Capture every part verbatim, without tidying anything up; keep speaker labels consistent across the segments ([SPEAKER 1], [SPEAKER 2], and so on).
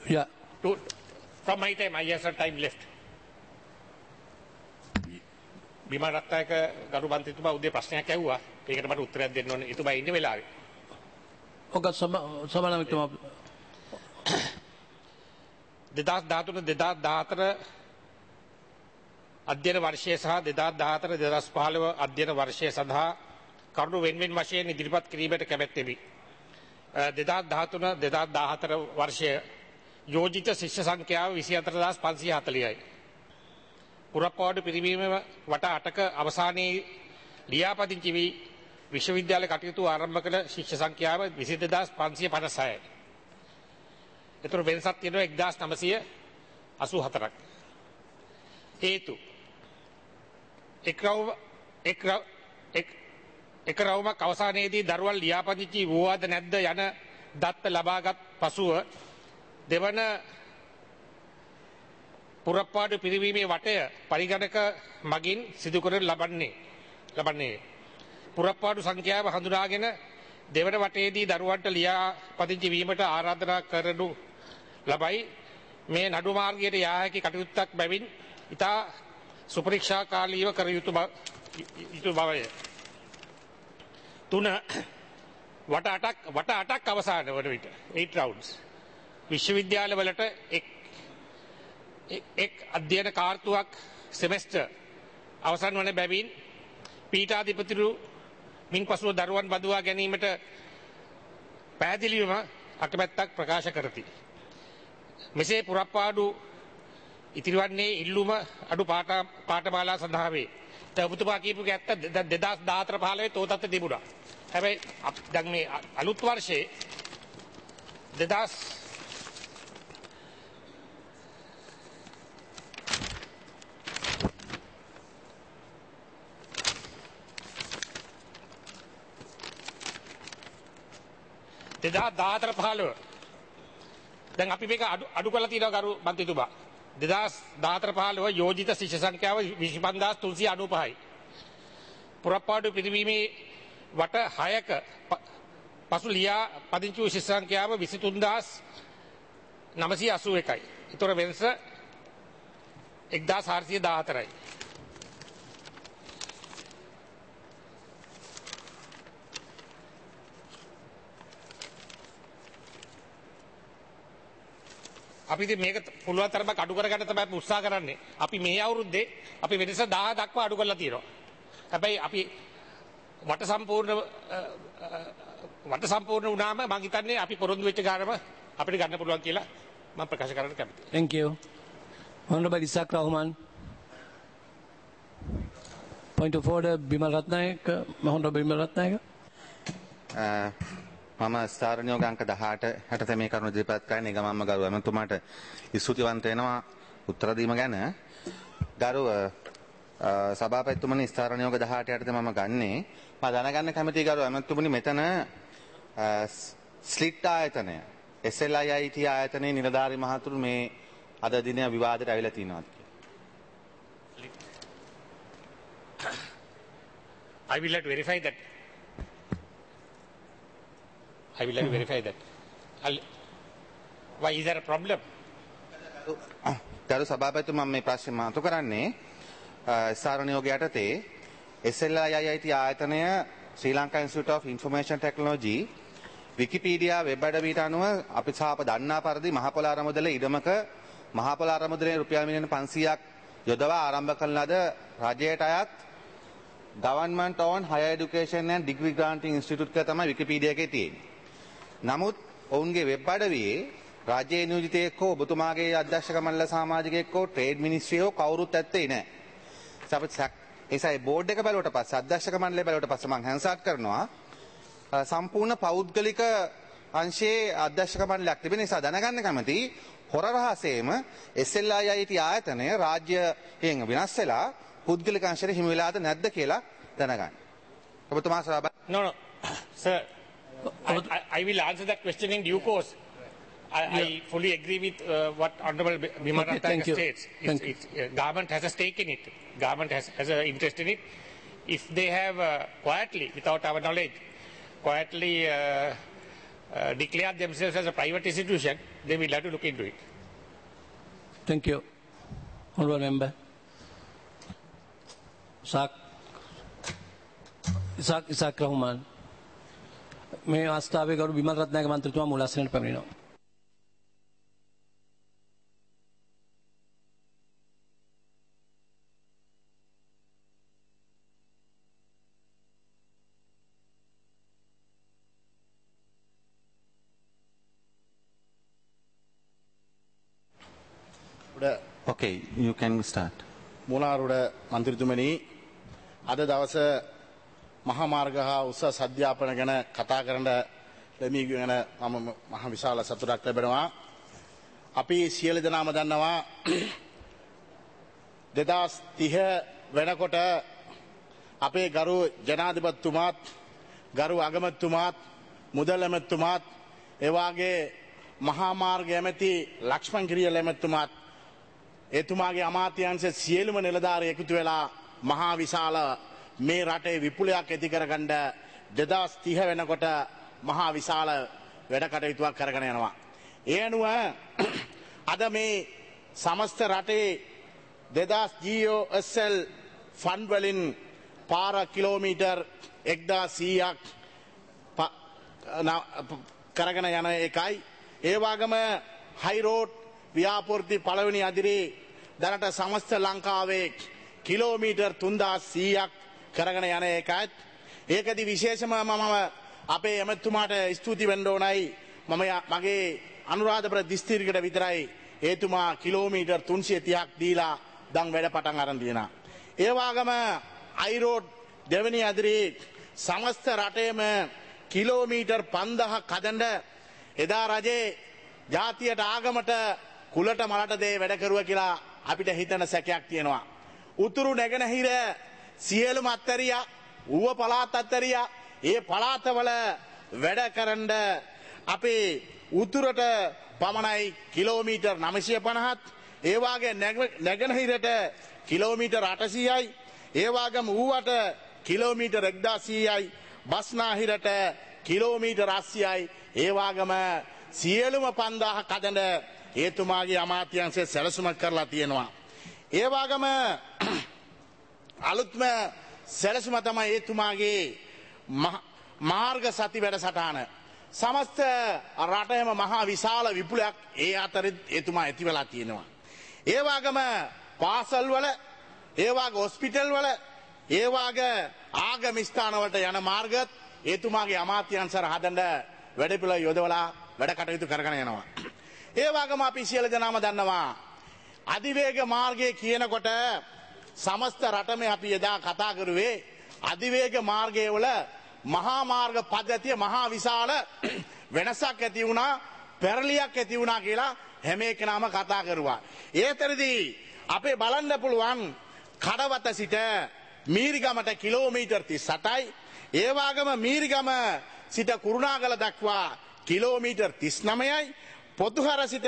[SPEAKER 1] Yeah.
[SPEAKER 2] To, from my time, I have some time left. Bimal Ratnayake ගරු මන්ත්‍රීතුමා උදේ ප්‍රශ්නයක් ඇහුවා. ඒකට මට උත්තරයක් දෙන්න ඕනේ. එතුමා ඉන්න වෙලාවේ.
[SPEAKER 1] ඔක සමානමිකතුමා
[SPEAKER 2] දෙදහස් දහතුන දෙදහස් දහහතර අධ්‍යයන වර්ෂය සහ දෙදහස් දහහතර දෙදහස් පහළොව අධ්‍යයන වර්ෂය සඳහා කරුණු වෙන වෙන වශයෙන් ඉදිරිපත් කිරීමට කැමැත්තෙමි. දෙදහස් දහතුන දෙදහස් දහහතර වර්ෂය යෝජිත ශිෂ්‍ය සංඛ්‍යාව විසි හතර හදාස් පන්සිය හතළිහයි. පුරප්පාඩු පිරිවීම වට අටක අවසානයේ ලියාපදිංචි වී විශ්වවිද්‍යාල කටයුතු ආරම්භ කළ ශිෂ්‍ය සංඛ්‍යාව විසි දෙදාස් පන්සිය පනසයයි. එතකොට වෙනසක් තියෙනවා එක්දාස් නවසිය අසූ හතරක්. හේතු එක් රවුම එක් එක් එක රවුමක් අවසානයේදී දරුවන් ලියාපදිංචි වූවාද නැද්ද යන දත්ත ලබාගත් පසුව දෙවන පුරප්පාඩු පිරිවීමේ වටය පරිගණක මගින් සිදු කරනු ලබන්නේ ලබන්නේ පුරප්පාඩු සංඛ්‍යාව හඳුනාගෙන දෙවන වටයේදී දරුවන්ට ලියාපදිංචි වීමට ආරාධනා කරනු ලබයි. මේ නඩු මාර්ගයට යා හැකි කටයුත්තක් බැවින් ඉතා සුපරීක්ෂාකාරීව කර යුතු යුතු බවය. තුන වට අටක් වට අටක් අවසාන වන විට eight rounds විශ්වවිද්‍යාලවලට එක් එක් අධ්‍යයන කාර්තුවක් සෙමෙස්ටර් අවසන් වන බැවින් පීඨාධිපතිරු මින් පසුව දරුවන් බඳවා ගැනීමට පැහැදිලිවම අකමැත්තක් ප්‍රකාශ කරති. මෙසේ පුරප්පාඩු ඉතිරිවන්නේ ඉල්ලුම අඩු පාඨමාලා සඳහා වේ. ඔබතුමා කියපු එක ඇත්ත. දෙදහස් දහහතර පහළොවේ තෝතත් තිබුණා. හැබැයි දැන් මේ අලුත් වර්ෂයේ දෙදහස් දෙදහස් දහහතර පහළොව දැන් අපි මේක අඩු අඩු කරලා තියෙනවා ගරු මන්ත්‍රීතුමා. දෙදහස් දහහතර පහළොව යෝජිත ශිෂ්‍ය සංඛ්‍යාව විසි පන්දාස් තුන්සිය අනූපහයි. පුරප්පාඩු පිරිවීමේ වට හයක පසු ලියා පදිංචි වූ ශිෂ්‍ය සංඛ්‍යාව විසි තුන්දාස් නවසිය අසූ එකයි. ඒතර වෙනස එක්දාස් හාරසිය දාහතරයි. අපි ඉතින් මේක පුළුවන් තරමක් අඩු කරගන්න තමයි අපි උත්සාහ කරන්නේ. අපි මේ අවුරුද්දේ අපි වෙනස දහ දක්වා අඩු කරලා තියෙනවා. හැබැයි අපි වට සම්පූර්ණ වට සම්පූර්ණ වුණාම මම හිතන්නේ අපි පොරොන්දු වෙච්ච ගානම අපිට ගන්න පුළුවන් කියලා මම ප්‍රකාශ කරන්න කැමතියි.
[SPEAKER 1] Thank you. Honorable Isaac Rahman. Point of order, Bimal Ratnayek. Honorable Bimal Ratnayek.
[SPEAKER 3] Uh, මම ස්ථාරණියෝග අංක දහඅට යටතේ මේ කරුණු ඉදිරිපත් කරන්නේ නිගමම්ම ගරු එමෙතුමාට ස්තුතිවන්ත වෙනවා උත්තර දීම ගැන. ගරු සභාපතිතුමනි ස්ථාරණියෝග දහඅට යටතේ මම ගන්නේ මම දැනගන්න කැමතියි ගරු එමෙතුමනි මෙතන ස්ලිට් ආයතනය S L I I T ආයතනයේ නිලධාරි මහතුරු මේ අද දින විවාදයට ඇවිල්ලා තියෙනවා කියලා.
[SPEAKER 2] I will let verify that. I will let you verify that. I'll, why is there a problem?
[SPEAKER 3] ගරු සභාපතිතුමා මම මේ ප්‍රශ්නේ මාතු කරන්නේ ස්ථාරණියෝග යටතේ S L I I T ආයතනය Sri Lanka Institute of Information Technology Wikipedia web අඩවියට අනුව අපි සාප දන්නා පරිදි මහ පොළ අරමුදල ඉඩමක මහ පොළ අරමුදලේ රුපියල් මිලියන පන්සීයක් යොදවා ආරම්භ කරන ලද රජයට අයත් Government owned Higher Education and Degree Granting Institute එක තමයි විකිපීඩියා එකේ තියෙන්නේ. නමුත් ඔවුන්ගේ වෙබ් අඩවියේ රාජ්‍ය නියෝජිතයෙක් හෝ ඔබතුමාගේ අධ්‍යක්ෂක මණ්ඩල සමාජිකයෙක් හෝ ට්‍රේඩ් මිනිස්ට්‍රිය හෝ කවුරුත් ඇත්තේ නැහැ. ඒසයි බෝඩ් එක බැලුවට පස්සේ අධ්‍යක්ෂක මණ්ඩලය බැලුවට පස්සේ මම හැන්සාට් කරනවා සම්පූර්ණ පෞද්ගලික අංශයේ අධ්‍යක්ෂක මණ්ඩලයක් තිබෙන නිසා දැනගන්න කැමති හොර රහසේම S L I I T ආයතනය රාජ්‍යයෙන් වෙනස් වෙලා පුද්ගලික අංශයට හිමි වෙලාද නැද්ද කියලා දැනගන්න. ඔබතුමා සභාව
[SPEAKER 2] No, no, sir. I, I, I will answer that question in due course. I, yeah. I fully agree with uh, what Honorable Bimal
[SPEAKER 1] Okay,
[SPEAKER 2] Ratnayek states. It's, it's, uh, government has a stake in it. Government has, has an interest in it. If they have uh, quietly, without our knowledge, quietly uh, uh, declare themselves as a private institution, they will have to look into it.
[SPEAKER 1] Thank you. Honourable Member. Isaac, Isaac, Isaac Rahman. මේ ආස්ථාවේ ගරු විමල් රත්නායක මන්ත්‍රීතුමා මුලාසනට පැමිණෙනවා.
[SPEAKER 3] Okay, you can start.
[SPEAKER 4] මුලාරුඩ මන්ත්‍රීතුමනි, අද දවස මහා මාර්ග හා උසස් අධ්‍යාපන ගැන කතා කරන්න ලැබී ගැන මම මහ විශාල සතුටක් ලැබෙනවා. අපි සියලු දෙනාම දන්නවා දෙදාස් තිහ වෙනකොට අපේ ගරු ජනාධිපතිතුමාත් ගරු අගමැතිතුමාත් මුදල් ඇමතිතුමාත් ඒ වාගේ මහා මාර්ග ඇමති ලක්ෂ්මන් කිරියල ඇමතිතුමාත් එතුමාගේ අමාත්‍යාංශ සියලුම නිලධාරීන් එකතු වෙලා මහා විශාල මේ රටේ විපුලයක් ඇති කරගන්න දෙදාස් තිහ වෙනකොට මහා විශාල වැඩ කටයුතුවක් කරගෙන යනවා. ඒ අනුව අද මේ සමස්ත රටේ දෙදාස් G O S L fund වලින් පාර කිලෝමීටර් එක්දාස් සීයක් කරගෙන යන එකයි. ඒ වගේම හයි රෝඩ් ව්‍යාපෘති පළවෙනි අදිරේ දැනට සමස්ත ලංකාවේ කිලෝමීටර් තුන්දාස් සීයක් කරගෙන යන එකත් ඒකදී විශේෂම මම අපේ එමෙතුමාට ස්තුති වෙන්න ඕනයි. මම මගේ අනුරාධපුර දිස්ත්‍රික්කයට විතරයි එතුමා කිලෝමීටර් තුන්සිය තිහක් දීලා දැන් වැඩ පටන් අරන් දිනා. ඒ වගේම අයි රෝඩ් දෙවෙනි අදිරේ සමස්ත රටේම කිලෝමීටර් පන්දහක් හදන්න එදා රජේ ජාතියට ආගමට කුලට මලට දේ වැඩ කරුවා කියලා අපිට හිතන සැකයක් තියෙනවා. උතුරු නැගෙනහිර සියලුම අත්තරියා ඌව පළාත් අත්තරියා ඒ පළාතවල වැඩ කරන්න අපේ උතුරට පමණයි කිලෝමීටර් නවසිය පනහක් ඒ වාගේ නැගෙනහිරට කිලෝමීටර් අටසීයයි ඒ වගේම ඌවට කිලෝමීටර් එක්දාස් සීයයි බස්නාහිරට කිලෝමීටර් අස්සීයයි ඒ වගේම සියලුම පන්දාහක් හදන්න එතුමාගේ අමාත්‍යාංශය සැලසුමක් කරලා තියෙනවා. ඒ වගේම අලුත්ම සැලසුම තමයි එතුමාගේ මාර්ග සති වැඩසටහන. සමස්ත රටේම මහා විශාල විපුලයක් ඒ අතරේ එතුමා ඇති වෙලා තියෙනවා. ඒ වගේම පාසල් වල, ඒ වගේ හොස්පිටල් වල, ඒ වගේ ආගම ස්ථාන වලට යන මාර්ගත් එතුමාගේ අමාත්‍යාංශය හදන්න වැඩපිළිවෙල යොදවලා වැඩ කටයුතු කරගෙන යනවා. ඒ වගේම අපි සියලු දෙනාම දන්නවා අධිවේග මාර්ගය කියනකොට සමස්ත රටම අපි එදා කතා කරුවේ අධිවේග මාර්ගයේ වල මහා මාර්ග පද්ධතිය මහා විශාල වෙනසක් ඇති වුණා, පෙරලියක් ඇති වුණා කියලා හැම එකනම කතා කරුවා. ඒතරදී අපේ බලන්න පුළුවන් කඩවත සිට මීරිගමට කිලෝමීටර් තිස් අටයි, ඒ වගේම මීරිගම සිට කුරුණාගල දක්වා කිලෝමීටර් තිස් නවයයි, පොතුහර සිට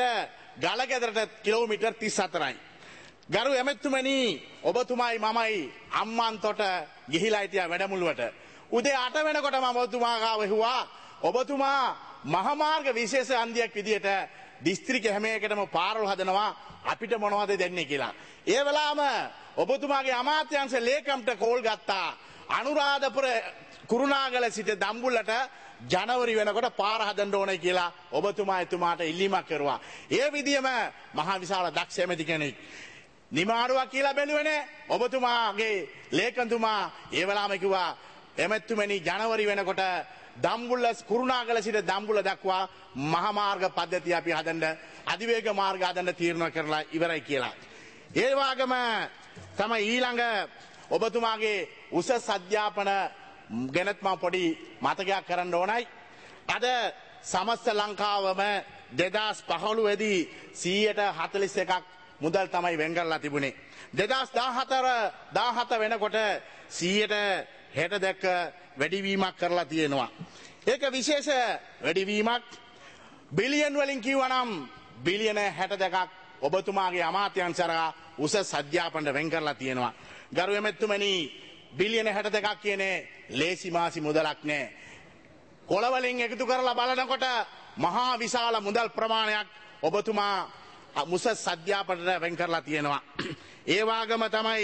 [SPEAKER 4] ගලගෙදරට කිලෝමීටර් තිස් හතරයි. ගරු ඇමතුමනි, ඔබතුමායි මමයි අම්මන්තොට ගිහිලා හිටියා වැඩමුළුවට. උදේ අට වෙනකොට මම ඔබතුමා ගාව ඇහුවා ඔබතුමා මහමාර්ග විශේෂ අන්දියක් විදියට දිස්ත්‍රික්ක හැම එකටම පාරවල් හදනවා, අපිට මොනවද දෙන්නේ කියලා. ඒ වෙලාවම ඔබතුමාගේ අමාත්‍යාංශ ලේකම්ට කෝල් ගත්තා. අනුරාධපුර කුරුණාගල සිට දම්බුල්ලට ජනවරි වෙනකොට පාර හදන්න ඕනේ කියලා ඔබතුමා එතුමාට ඉල්ලීමක් කරුවා. ඒ විදියම මහා විශාල දක්ෂ ඇමති කෙනෙක් නිමාරුවක් කියලා බැලුවේ නෑ. ඔබතුමාගේ ලේකම්තුමා ඒ වෙලාවම කිව්වා එමෙතුමනි ජනවරි වෙනකොට දම්බුල්ල කුරුණාගල සිට දම්බුල්ල දක්වා මහා මාර්ග පද්ධතිය අපි හදන්න, අධිවේග මාර්ග හදන්න තීරණය කරලා ඉවරයි කියලා. ඒ වගේම තමයි ඊළඟ ඔබතුමාගේ උසස් අධ්‍යාපන ගැනත් මම පොඩි මතකයක් කරන්න ඕනයි. අද සමස්ත ලංකාවම දෙදාස් පහළොව දී සීයට හතළිස් එකක් මුදල් තමයි වෙන් කරලා තිබුණේ. දෙදාස් දාහතර දාහත වෙනකොට සීයට හැට දක්ක වැඩිවීමක් කරලා තියෙනවා. ඒක විශේෂ වැඩිවීමක්. බිලියන් වලින් කිව්වනම් බිලියන හැට දෙකක් ඔබතුමාගේ අමාත්‍යාංශරා උසස් අධ්‍යාපනයට වෙන් කරලා තියෙනවා. ගරු එමෙතුමනි, බිලියන හැට දෙකක් කියන්නේ ලේසි මාසි මුදලක් නෑ. කොළවලින් එකතු කරලා බලනකොට මහා විශාල මුදල් ප්‍රමාණයක් ඔබතුමා මුස සද්‍යාපනට වෙන් කරලා තියෙනවා. ඒ වගේම තමයි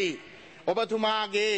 [SPEAKER 4] ඔබතුමාගේ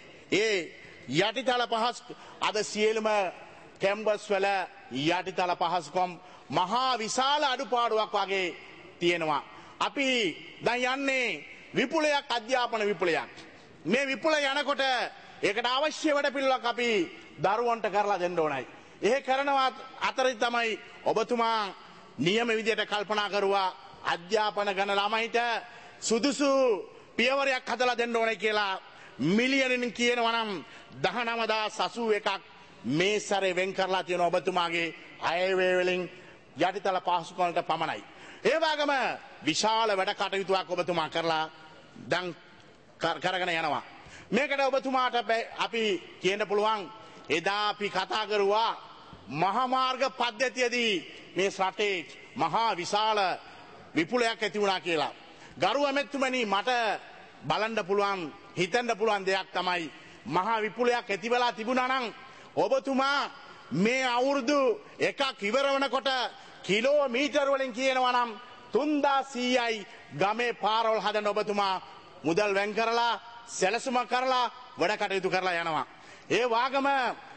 [SPEAKER 4] ඒ යටිතල පහසු අද සියලුම කැම්පස් වල යටිතල පහසුකම් මහා විශාල අඩුපාඩුවක් වගේ තියෙනවා. අපි දැන් යන්නේ විපුලයක් අධ්‍යාපන විපුලයක්. මේ විපුල යනකොට ඒකට අවශ්‍ය වැඩ පිළිවෙලක් අපි දරුවන්ට කරලා දෙන්න ඕනයි. ඒ කරනවා අතරේ තමයි ඔබතුමා නියම විදියට කල්පනා කරුවා අධ්‍යාපන ගණ ළමයිට සුදුසු පියවරයක් හදලා දෙන්න ඕනේ කියලා මිලියනින් කියනවා නම් දහනවදාස් අසූ එකක් මේ සැරේ වෙන් කරලා තියෙන ඔබතුමාගේ අයවැය වලින් යටිතල පහසුකම් වලට පමණයි. ඒ වගේම විශාල වැඩ කටයුතුවක් ඔබතුමා කරලා දැන් කරගෙන යනවා. මේකට ඔබතුමාට අපි කියන්න පුළුවන් එදා අපි කතා කරුවා මහා මාර්ග පද්ධතියදී මේ රටේ මහා විශාල විපුලයක් ඇති වුණා කියලා. ගරු ඇමතුමනි මට බලන්න පුළුවන් හිතන්න පුළුවන් දෙයක් තමයි මහා විපුලයක් ඇති වෙලා තිබුණා නම් ඔබතුමා මේ අවුරුදු එකක් ඉවර වෙනකොට කිලෝමීටර් වලින් කියනවා නම් තුන්දාස් සීයයි ගමේ පාරවල් හදන ඔබතුමා මුදල් වෙන් කරලා සැලසුම කරලා වැඩ කටයුතු කරලා යනවා. ඒ වාගම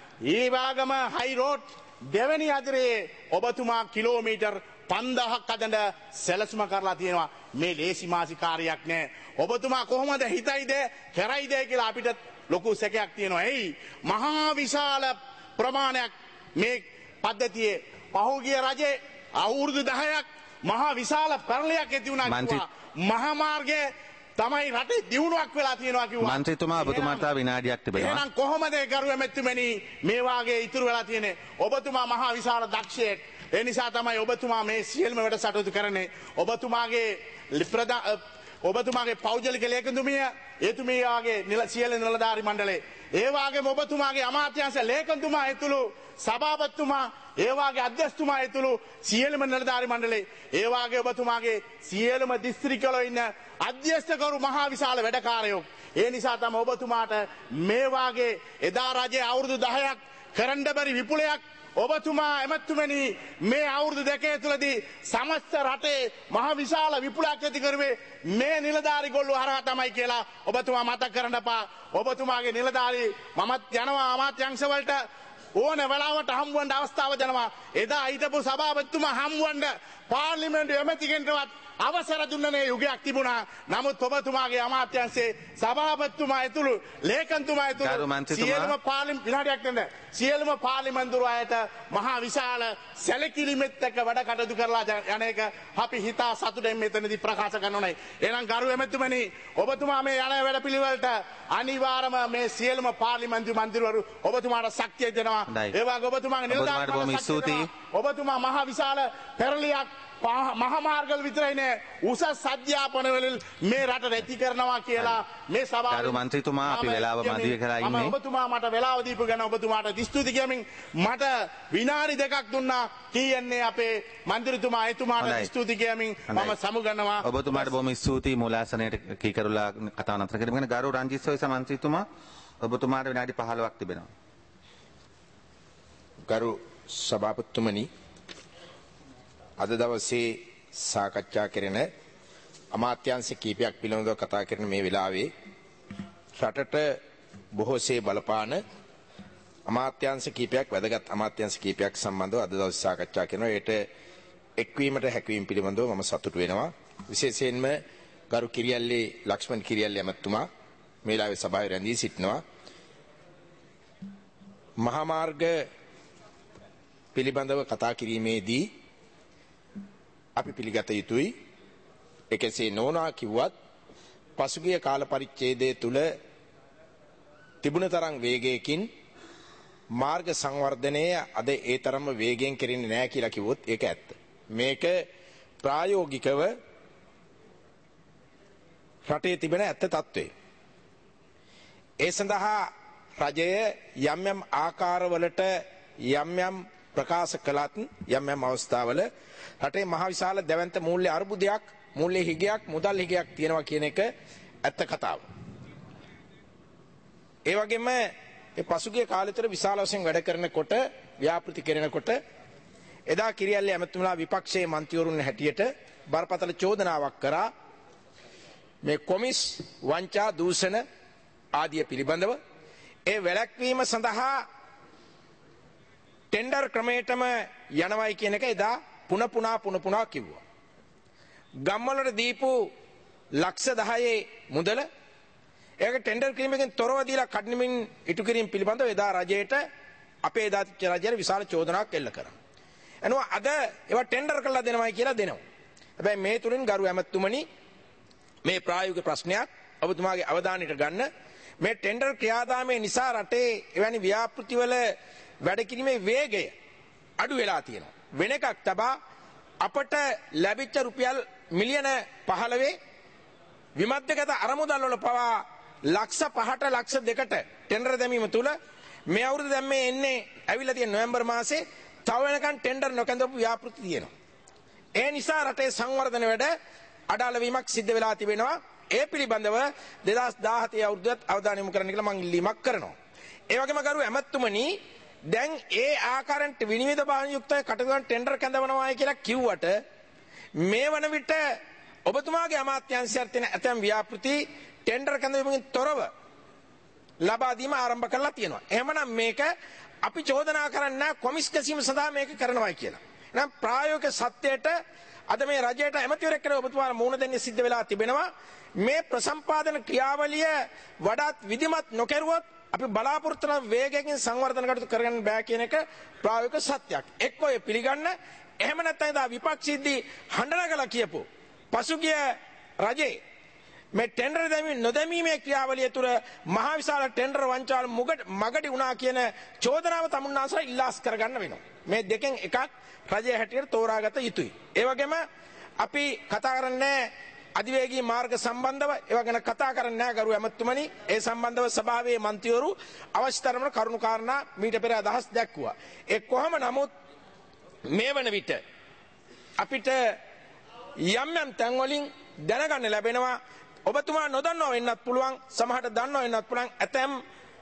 [SPEAKER 4] ඒ වාගම හයි රෝඩ් දෙවැනි අදිරේ ඔබතුමා කිලෝමීටර් පන්දාහක් හදන සැලසුම කරලා තියෙනවා. මේ ලේසි මාසි කාර්යයක් නෑ. ඔබතුමා කොහොමද හිතයිද කරයිද කියලා අපිට ලොකු සැකයක් තියෙනවා. එයි මහා විශාල ප්‍රමාණයක් මේ පද්ධතියේ පහුගිය රජේ අවුරුදු දහයක් මහා විශාල පෙරලියක් ඇති වුණා කිව්වා. මහා මාර්ගයේ තමයි රටේ දියුණුවක් වෙලා තියෙනවා කිව්වා.
[SPEAKER 3] මන්ත්‍රීතුමා ඔබතුමාට විනාඩියක් තිබෙනවා.
[SPEAKER 4] එහෙනම් කොහොමද ගරු ඇමතුමනි මේ වාගේ ඉතුරු වෙලා තියෙන්නේ? ඔබතුමා මහා විශාල දක්ෂයෙක්. ඒ නිසා තමයි ඔබතුමා මේ සියලුම වැඩසටහන කරන්නේ. ඔබතුමාගේ ප්‍රධාන ඔබතුමාගේ පෞද්ගලික ලේකම්තුමිය එතුමියගේ සියලු නිලධාරි මණ්ඩලය ඒ වගේම ඔබතුමාගේ අමාත්‍යාංශ ලේකම්තුමා ඇතුළු සභාපතිතුමා ඒ වගේ අධ්‍යක්ෂතුමා ඇතුළු සියලුම නිලධාරි මණ්ඩලය ඒ වගේ ඔබතුමාගේ සියලුම දිස්ත්‍රික්කවල ඉන්න අධ්‍යක්ෂකවරු මහා විශාල වැඩකාරයෝ ඒ නිසා තමයි ඔබතුමාට මේ වගේ එදා රජයේ අවුරුදු දහයක් කරන්න බැරි විපුලයක් ඔබතුමා එමෙතුමනි මේ අවුරුදු දෙකේ තුලදී සමස්ත රටේ මහ විශාල විපුලයක් ඇති කරුවේ මේ නිලධාරි ගොල්ලෝ හරහා තමයි කියලා ඔබතුමා මතක් කරන්න එපා. ඔබතුමාගේ නිලධාරි මමත් යනවා අමාත්‍යාංශ වලට ඕන වෙලාවට හම්බවන්න අවස්ථාව දෙනවා. එදා හිටපු සභාපතිතුමා හම්බවන්න පාර්ලිමේන්තු එමෙතිගෙන්ටවත් අවසර දුන්නනේ යුගයක් තිබුණා. නමුත් ඔබතුමාගේ අමාත්‍යාංශයේ සභාපතිතුමා ඇතුළු ලේකම්තුමා ඇතුළු සියලුම පාර්ලිමේන්තු විනාඩියක් දෙන්න. සියලුම පාර්ලිමේන්තු අයට මහා විශාල සැලකිලිමත් එක්ක වැඩ කටයුතු කරලා යන එක අපි හිතා සතුටෙන් මෙතනදී ප්‍රකාශ කරනවා. එහෙනම් ගරු එමෙතුමනි ඔබතුමා මේ යන වැඩ පිළිවෙලට අනිවාර්යම මේ සියලුම පාර්ලිමේන්තු මන්ත්‍රීවරු ඔබතුමාට ශක්තිය දෙනවා. ඒ වගේ ඔබතුමාගේ නිලධාරීන් ඔබතුමා මහා විශාල පෙරලියක් මහා මාර්ගවල විතරයි නෑ උසස් අධ්‍යාපන වලින් මේ රට රැති කරනවා කියලා මේ සභාවේ
[SPEAKER 3] ගරු මන්ත්‍රීතුමා අපි වෙලාව මදිය කරලා ඉන්නේ.
[SPEAKER 4] ඔබතුමා මට වෙලාව දීපු ගැන ඔබතුමාට ස්තුති කියමින් මට විනාඩි දෙකක් දුන්නා කියන්නේ අපේ මන්ත්‍රීතුමා එතුමාට ස්තුති කියමින් මම සමුගන්නවා.
[SPEAKER 3] ඔබතුමාට බොහොම ස්තුතියි මූලාසනයට කීකරුලා කතාව නතර කිරීම ගැන. ගරු රංජිත් සොයිස මන්ත්‍රීතුමා ඔබතුමාට විනාඩි පහළොවක් තිබෙනවා.
[SPEAKER 5] ගරු සභාපතිතුමනි අද දවසේ සාකච්ඡා කරන අමාත්‍යාංශ කීපයක් පිළිබඳව කතා කරන මේ වෙලාවේ රටට බොහෝසේ බලපාන අමාත්‍යාංශ කීපයක් වැදගත් අමාත්‍යාංශ කීපයක් සම්බන්ධව අද දවසේ සාකච්ඡා කරනවා. ඒට එක්වීමට හැකවීම පිළිබඳව මම සතුටු වෙනවා. විශේෂයෙන්ම ගරු කිරියල්ලේ ලක්ෂ්මන් කිරියල්ලේ ඇමතුමා මේ වෙලාවේ සභාවේ රැඳී සිටිනවා. මහා මාර්ග පිළිබඳව කතා කිරීමේදී අපි පිළිගත යුතුයි. එකසේ නොවනා කිව්වත් පසුගිය කාල පරිච්ඡේදය තුල තිබුණ තරම් වේගයකින් මාර්ග සංවර්ධනය අද ඒ තරම්ම වේගයෙන් කෙරෙන්නේ නැහැ කියලා කිව්වොත් ඒක ඇත්ත. මේක ප්‍රායෝගිකව රටේ තිබෙන ඇත්ත తත්වය. ඒ සඳහා රජය යම් යම් ආකාරවලට යම් යම් ප්‍රකාශ කළත් යම් යම් අවස්ථාවල රටේ මහ විශාල දැවැන්ත මූල්‍ය අර්බුදයක් මූල්‍ය හිගයක් මුදල් හිගයක් තියෙනවා කියන එක ඇත්ත කතාව. ඒ වගේම මේ පසුගිය කාලය තුළ විශාල වශයෙන් වැඩ කරනකොට ව්‍යාපෘති කෙරෙනකොට එදා කිරියල්ලේ ඇමතුමලා විපක්ෂයේ මන්ත්‍රීවරුන් හැටියට බරපතල චෝදනාවක් කරා මේ කොමිස් වංචා දූෂණ ආදිය පිළිබඳව ඒ වැළැක්වීම සඳහා ටෙන්ඩර් ක්‍රමයටම යනවයි කියන එක එදා පුන පුනා පුන පුනා කිව්වා. ගම්වලට දීපු ලක්ෂ දහයේ මුදල ඒක ටෙන්ඩර් කිරීමකින් තොරව දීලා කඩිනමින් ඉටු කිරීම පිළිබඳව එදා රජයට අපේ එදා තිබ්ච රජයට විශාල චෝදනාවක් එල්ල කරා. එනවා අද ඒවා ටෙන්ඩර් කරලා දෙනවයි කියලා දෙනවා. හැබැයි මේ තුලින් ගරු ඇමතුමනි මේ ප්‍රායෝගික ප්‍රශ්නයක් ඔබතුමාගේ අවධානයට ගන්න මේ ටෙන්ඩර් ක්‍රියාදාමයේ නිසා රටේ එවැනි ව්‍යාපෘතිවල වැඩ කිරීමේ වේගය අඩු වෙලා තියෙනවා. වෙන එකක් තබා අපට ලැබිච්ච රුපියල් මිලියන පහළොව විමධ්‍යගත අරමුදල් වල පවා ලක්ෂ පහට ලක්ෂ දෙකට ටෙන්ඩර් දැමීම තුල මේ අවුරුදු දැන් මේ එන්නේ ඇවිල්ලා තියෙන නොවැම්බර් මාසේ තව වෙනකන් ටෙන්ඩර් නොකඳපු ව්‍යාපෘති තියෙනවා. ඒ නිසා රටේ සංවර්ධන වැඩ අඩාල වීමක් සිද්ධ වෙලා තිබෙනවා. ඒ පිළිබඳව දෙදහස් දාහතේ අවුරුද්දත් අවධානය යොමු කරන්න කියලා මම ඉල්ලීමක් කරනවා. ඒ වගේම ගරු ඇමතුමනි දැන් ඒ ආකාරයට විනිවිද බාහන යුක්තව කටයුතු ටෙන්ඩර් කැඳවනවායි කියලා කිව්වට මේ වන විට ඔබතුමාගේ අමාත්‍යාංශයට තියෙන ඇතැම් ව්‍යාපෘති ටෙන්ඩර් කැඳවීමකින් තොරව ලබා දීම ආරම්භ කරලා තියෙනවා. එහෙමනම් මේක අපි චෝදනා කරන්නේ කොමිස් ගැසීම සඳහා මේක කරනවායි කියලා. එහෙනම් ප්‍රායෝගික සත්‍යයට අද මේ රජයට ඇමතිවරයෙක් කෙනෙක් ඔබතුමාලා මුණ දෙන්නේ සිද්ධ වෙලා තිබෙනවා. මේ ප්‍රසම්පාදන ක්‍රියාවලිය වඩාත් විධිමත් නොකරුවොත් අපි බලාපොරොත්තු වන වේගයෙන් සංවර්ධන කටයුතු කරගන්න බෑ කියන එක ප්‍රායෝගික සත්‍යයක්. එක්ක ඔය පිළිගන්න එහෙම නැත්නම් දා විපක්ෂීද්දී හඬනගලා කියපො පසුගිය රජේ මේ ටෙන්ඩර් දැමීම නොදැමීමේ ක්‍රියාවලිය තුර මහා විශාල ටෙන්ඩර් වංචාවල මගඩි වුණා කියන චෝදනාව තමුන්නාසලා ඉල්ලාස් කරගන්න වෙනවා. මේ දෙකෙන් එකක් රජය හැටියට තෝරාගත යුතුයි. ඒ වගේම අපි කතා කරන්නේ අධිවේගී මාර්ග සම්බන්ධව ඒවා ගැන කතා කරන්නේ නැහැ ගරු ඇමතුමනි. ඒ සම්බන්ධව සභාවේ මන්ත්‍රීවරු අවශ්‍ය තරමට කරුණු කාරණා මීට පෙර අදහස් දැක්වුවා. ඒ කොහොම නමුත් මේ වන විට අපිට යම් යම් තැන් වලින් දැනගන්න ලැබෙනවා ඔබතුමා නොදන්නවා වෙන්නත් පුළුවන් සමහරට දන්නවා වෙන්නත් පුළුවන් ඇතැම්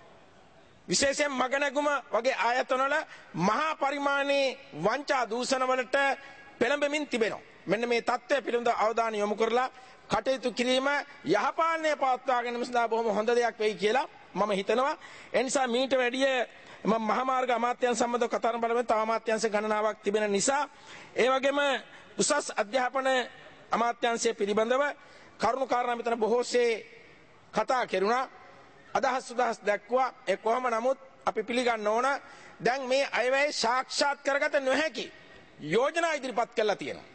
[SPEAKER 5] විශේෂයෙන් මගනැගුම වගේ ආයතනවල මහා පරිමාණයේ වංචා දූෂණ වලට පෙළඹෙමින් තිබෙනවා. මෙන්න මේ தත්ත්වය පිළිබඳව අවධානය යොමු කරලා කටයුතු කිරීම යහපාලනය පවත්වා ගැනීම සඳහා බොහොම හොඳ දෙයක් වෙයි කියලා මම හිතනවා. ඒ නිසා මීට වැඩිය මම මහා මාර්ග අමාත්‍යාංශ සම්බන්ධව කතා කරන බලමු. තව අමාත්‍යාංශ ගණනාවක් තිබෙන නිසා ඒ වගේම උසස් අධ්‍යාපන අමාත්‍යාංශය පිළිබඳව කරුණු කාරණා මෙතන බොහෝසේ කතා කෙරුණා. අදහස් සුදහස් දැක්වුවා. ඒ කොහොම නමුත් අපි පිළිගන්න ඕන දැන් මේ අයවැය සාක්ෂාත් කරගත නොහැකි යෝජනා ඉදිරිපත් කළා තියෙනවා.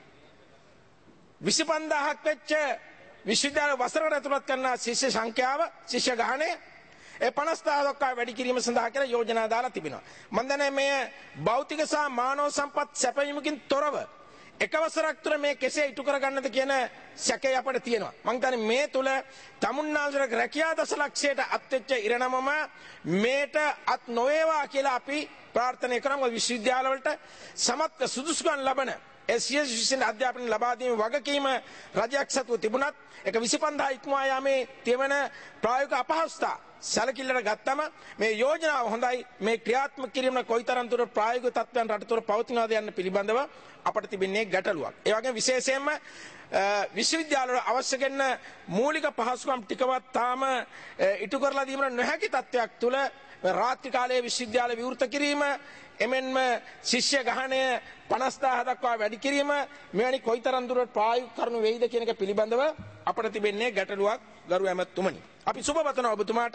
[SPEAKER 5] විසිපන්දාහක් වෙච්ච විශ්වවිද්‍යාල වසරකට ඇතුළත් කරන ශිෂ්‍ය සංඛ්‍යාව ශිෂ්‍ය ගහණය ඒ පනස්දාහ දක්වා වැඩි කිරීම සඳහා කියලා යෝජනා දාලා තිබෙනවා. මම දන්නේ මේ භෞතික සහ මානව සම්පත් සැපයීමකින් තොරව එක වසරක් තුර මේ කෙසේ ඉටු කරගන්නද කියන සැකය අපිට තියෙනවා. මම හිතන්නේ මේ තුල තමුන්නාන්සේට රැකියා දසලක්ෂයට අත්වෙච්ච ඉරණමම මේට අත් නොවේවා කියලා අපි ප්‍රාර්ථනා කරමු. විශ්වවිද්‍යාල වලට සමත් සුදුසුකම් ලබන ඒ සියලු විශේෂ අධ්‍යාපන ලබා දීම වගකීම රජයක් සතුව තිබුණත් ඒක විසිපන්දාහ ඉක්මවා යාමේ තියෙන ප්‍රායෝගික අපහසුතා සැලකිල්ලට ගත්තම මේ යෝජනාව හොඳයි. මේ ක්‍රියාත්මක කිරීම කොයිතරම් දුර ප්‍රායෝගික තත්ත්වයන් රට තුර පවතිනවද යන්න පිළිබඳව අපට තිබෙන්නේ ගැටලුවක්. ඒ වගේම විශේෂයෙන්ම විශ්වවිද්‍යාල වල අවශ්‍ය කරන මූලික පහසුකම් ටිකවත් තාම ඉටු කරලා දීමට නොහැකි තත්ත්වයක් තුල රාත්‍රී කාලයේ විශ්වවිද්‍යාල විවෘත කිරීම එමෙන්ම ශිෂ්‍ය ගහණය පනස්දාහ දක්වා වැඩි කිරීම මෙවැනි කොයිතරම් දුරට ප්‍රායෝගික කරුණු වෙයිද කියන එක පිළිබඳව අපට තිබෙන්නේ ගැටලුවක් ගරු ඇමතුමනි. අපි සුබ පතනවා ඔබතුමාට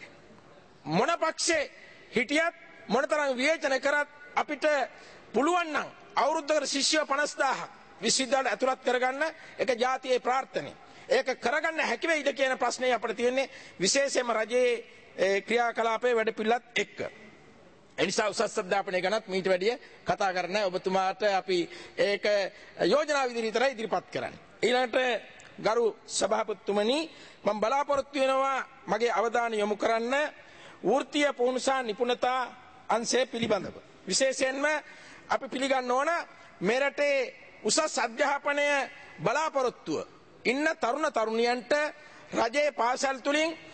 [SPEAKER 5] මොන පක්ෂේ හිටියත් මොනතරම් විවේචන කරත් අපිට පුළුවන් නම් අවුරුද්දකට ශිෂ්‍යයෝ පනස්දාහක් විශ්වවිද්‍යාලයට ඇතුළත් කරගන්න එක ජාතියේ ප්‍රාර්ථනාව. ඒක කරගන්න හැකි වෙයිද කියන ප්‍රශ්නේ අපිට තියෙන්නේ විශේෂයෙන්ම රජයේ ක්‍රියාකලාපයේ වැඩ පිළිලත් එක්ක. එනිසා උසස් අධ්‍යාපනය ගැනත් මීට වැඩිය කතා කරන්න ඔබතුමාට අපි ඒක යෝජනා විදිහට ඉදිරිපත් කරන්නේ. ඊළඟට ගරු සභාපතිතුමනි මම බලාපොරොත්තු වෙනවා මගේ අවධානය යොමු කරන්න වෘත්තීය පුහුණු සහ නිපුණතා අංශය පිළිබඳව. විශේෂයෙන්ම අපි පිළිගන්න ඕන මේ රටේ උසස් අධ්‍යාපනය බලාපොරොත්තුව ඉන්න තරුණ තරුණියන්ට රජයේ පාසල් තුලින්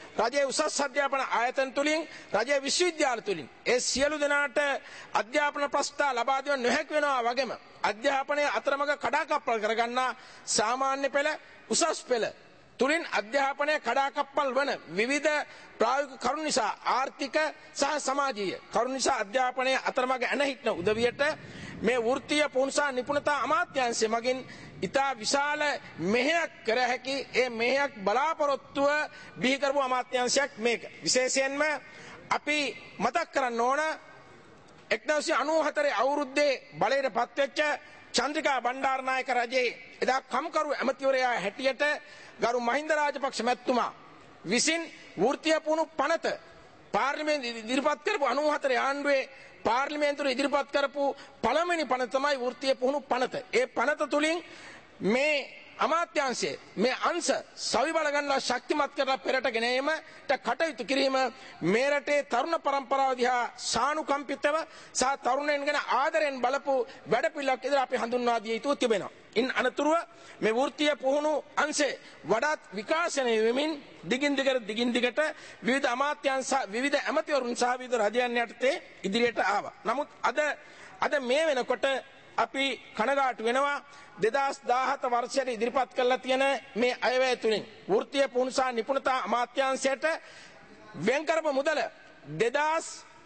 [SPEAKER 5] රජයේ උසස් අධ්‍යාපන ආයතන තුලින් රජයේ විශ්වවිද්‍යාල තුලින් ඒ සියලු දෙනාට අධ්‍යාපන ප්‍රස්ථා ලබා දෙන්න නොහැකි වෙනවා වගේම අධ්‍යාපනයේ අතරමඟ කඩාකප්පල් කරගන්නා සාමාන්‍ය පෙළ උසස් පෙළ තුලින් අධ්‍යාපනය කඩාකප්පල් වන විවිධ ප්‍රායෝගික කරුණු නිසා ආර්ථික සහ සමාජීය කරුණු නිසා අධ්‍යාපනයේ අතරමඟ ඇන හිටන උදවියට මේ වෘත්තීය පුහුණු සහ නිපුණතා අමාත්‍යාංශය මගින් ඉතා විශාල මෙහෙයක් කර හැකි ඒ මෙහෙයක් බලාපොරොත්තුව බිහි කරපු අමාත්‍යාංශයක් මේක. විශේෂයෙන්ම අපි මතක් කරන්න ඕන එක්දහස් අනූහතරේ අවුරුද්දේ බලයට පත්වෙච්ච චන්ද්‍රිකා බණ්ඩාරනායක රජයේ එදා කම්කරු ඇමතිවරයා හැටියට ගරු මහින්ද රාජපක්ෂ මැතිතුමා විසින් වෘත්තීය පුහුණු පනත පාර්ලිමේන්තුවේ ඉදිරිපත් කරපු අනූහතරේ ආණ්ඩුවේ පාර්ලිමේන්තුවේ ඉදිරිපත් කරපු පළවෙනි පනත තමයි වෘත්තීය පුහුණු පනත. ඒ පනත තුලින් මේ අමාත්‍යාංශයේ මේ අංශ සවි බල ගන්නවා ශක්තිමත් කරලා පෙරට ගෙන ඒමට කටයුතු කිරීම මේ රටේ තරුණ පරම්පරාව දිහා සානුකම්පිතව සහ තරුණයන් ගැන ආදරෙන් බලපු වැඩපිළිවෙලක් ඉදිරිය අපි හඳුන්වා දිය යුතු තිබෙනවා. ඉන් අනතුරුව මේ වෘත්තීය පුහුණු අංශේ වඩාත් විකාශනය වෙමින් දිගින් දිගට දිගින් දිගට විවිධ අමාත්‍යාංශ විවිධ ඇමතිවරුන් සහ විවිධ රජයන් යටතේ ඉදිරියට ආවා. නමුත් අද අද මේ වෙනකොට අපි කනගාටු වෙනවා දෙදහස් දාහත වර්ෂයට ඉදිරිපත් කරලා තියෙන මේ අයවැය තුලින් වෘත්තීය පුහුණු සහ නිපුණතා අමාත්‍යාංශයට වෙන් කරපු මුදල දෙදහස්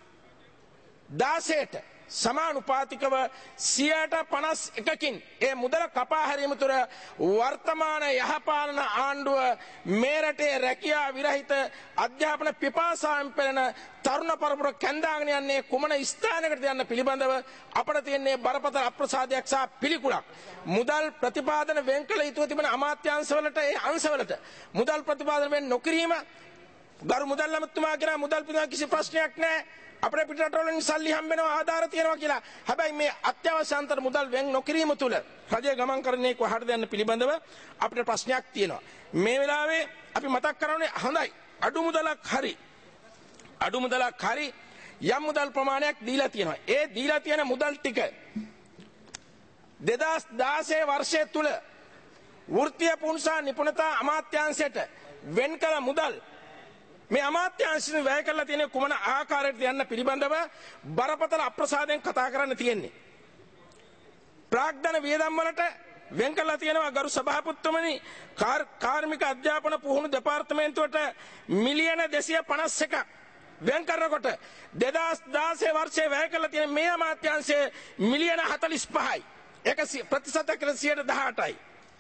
[SPEAKER 5] දාසයට සමානුපාතිකව සියයට පනස් එකකින් ඒ මුදල කපා හැරීම තුර වර්තමාන යහපාලන ආණ්ඩුව මේ රටේ රැකියා විරහිත අධ්‍යාපන පිපාසාවෙන් පෙළෙන තරුණ පරපුර කැඳාගෙන යන්නේ කුමන ස්ථානයකටද යන්න පිළිබඳව අපට තියෙන්නේ බරපතල අප්‍රසාදයක් සහ පිළිකුලක්. මුදල් ප්‍රතිපාදන වෙන් කළ යුතු තිබෙන අමාත්‍යාංශවලට ඒ අංශවලට මුදල් ප්‍රතිපාදන වෙන් නොකිරීම ගරු මුදල් අමාත්‍යතුමා කියන මුදල් පිළිබඳ කිසි ප්‍රශ්නයක් නැහැ. අපේ පිටරටවලින් සල්ලි හම්බ වෙනවා ආධාර තියෙනවා කියලා. හැබැයි මේ අත්‍යවශ්‍ය අන්තර මුදල් වෙන් නොකිරීම තුල රජය ගමන් කරන්නේ කොහටද යන්න පිළිබඳව අපිට ප්‍රශ්නයක් තියෙනවා. මේ වෙලාවේ අපි මතක් කරන්නේ හොඳයි අඩු මුදලක් හරි අඩු මුදලක් හරි යම් මුදල් ප්‍රමාණයක් දීලා තියෙනවා. ඒ දීලා තියෙන මුදල් ටික දෙදහස් දාසය වර්ෂය තුල වෘත්තීය පුහුණු සහ නිපුණතා අමාත්‍යාංශයට වෙන් කළ මුදල් මේ අමාත්‍යාංශයෙන් වැය කරලා තියෙන කුමන ආකාරයකද යන්න පිළිබඳව බරපතල අප්‍රසාදයෙන් කතා කරන්න තියෙන්නේ. ප්‍රාග්ධන වියදම් වලට වෙන් කරලා තියෙනවා ගරු සභාපතිතුමනි කාර්මික අධ්‍යාපන පුහුණු දෙපාර්තමේන්තුවට මිලියන දෙසිය පනස් එකක් වෙන් කරනකොට දෙදහස් දාසය වර්ෂයේ වැය කරලා තියෙන මේ අමාත්‍යාංශයේ මිලියන හතළිස් පහයි. ඒක ප්‍රතිශතයක් සියයට දහඅටයි.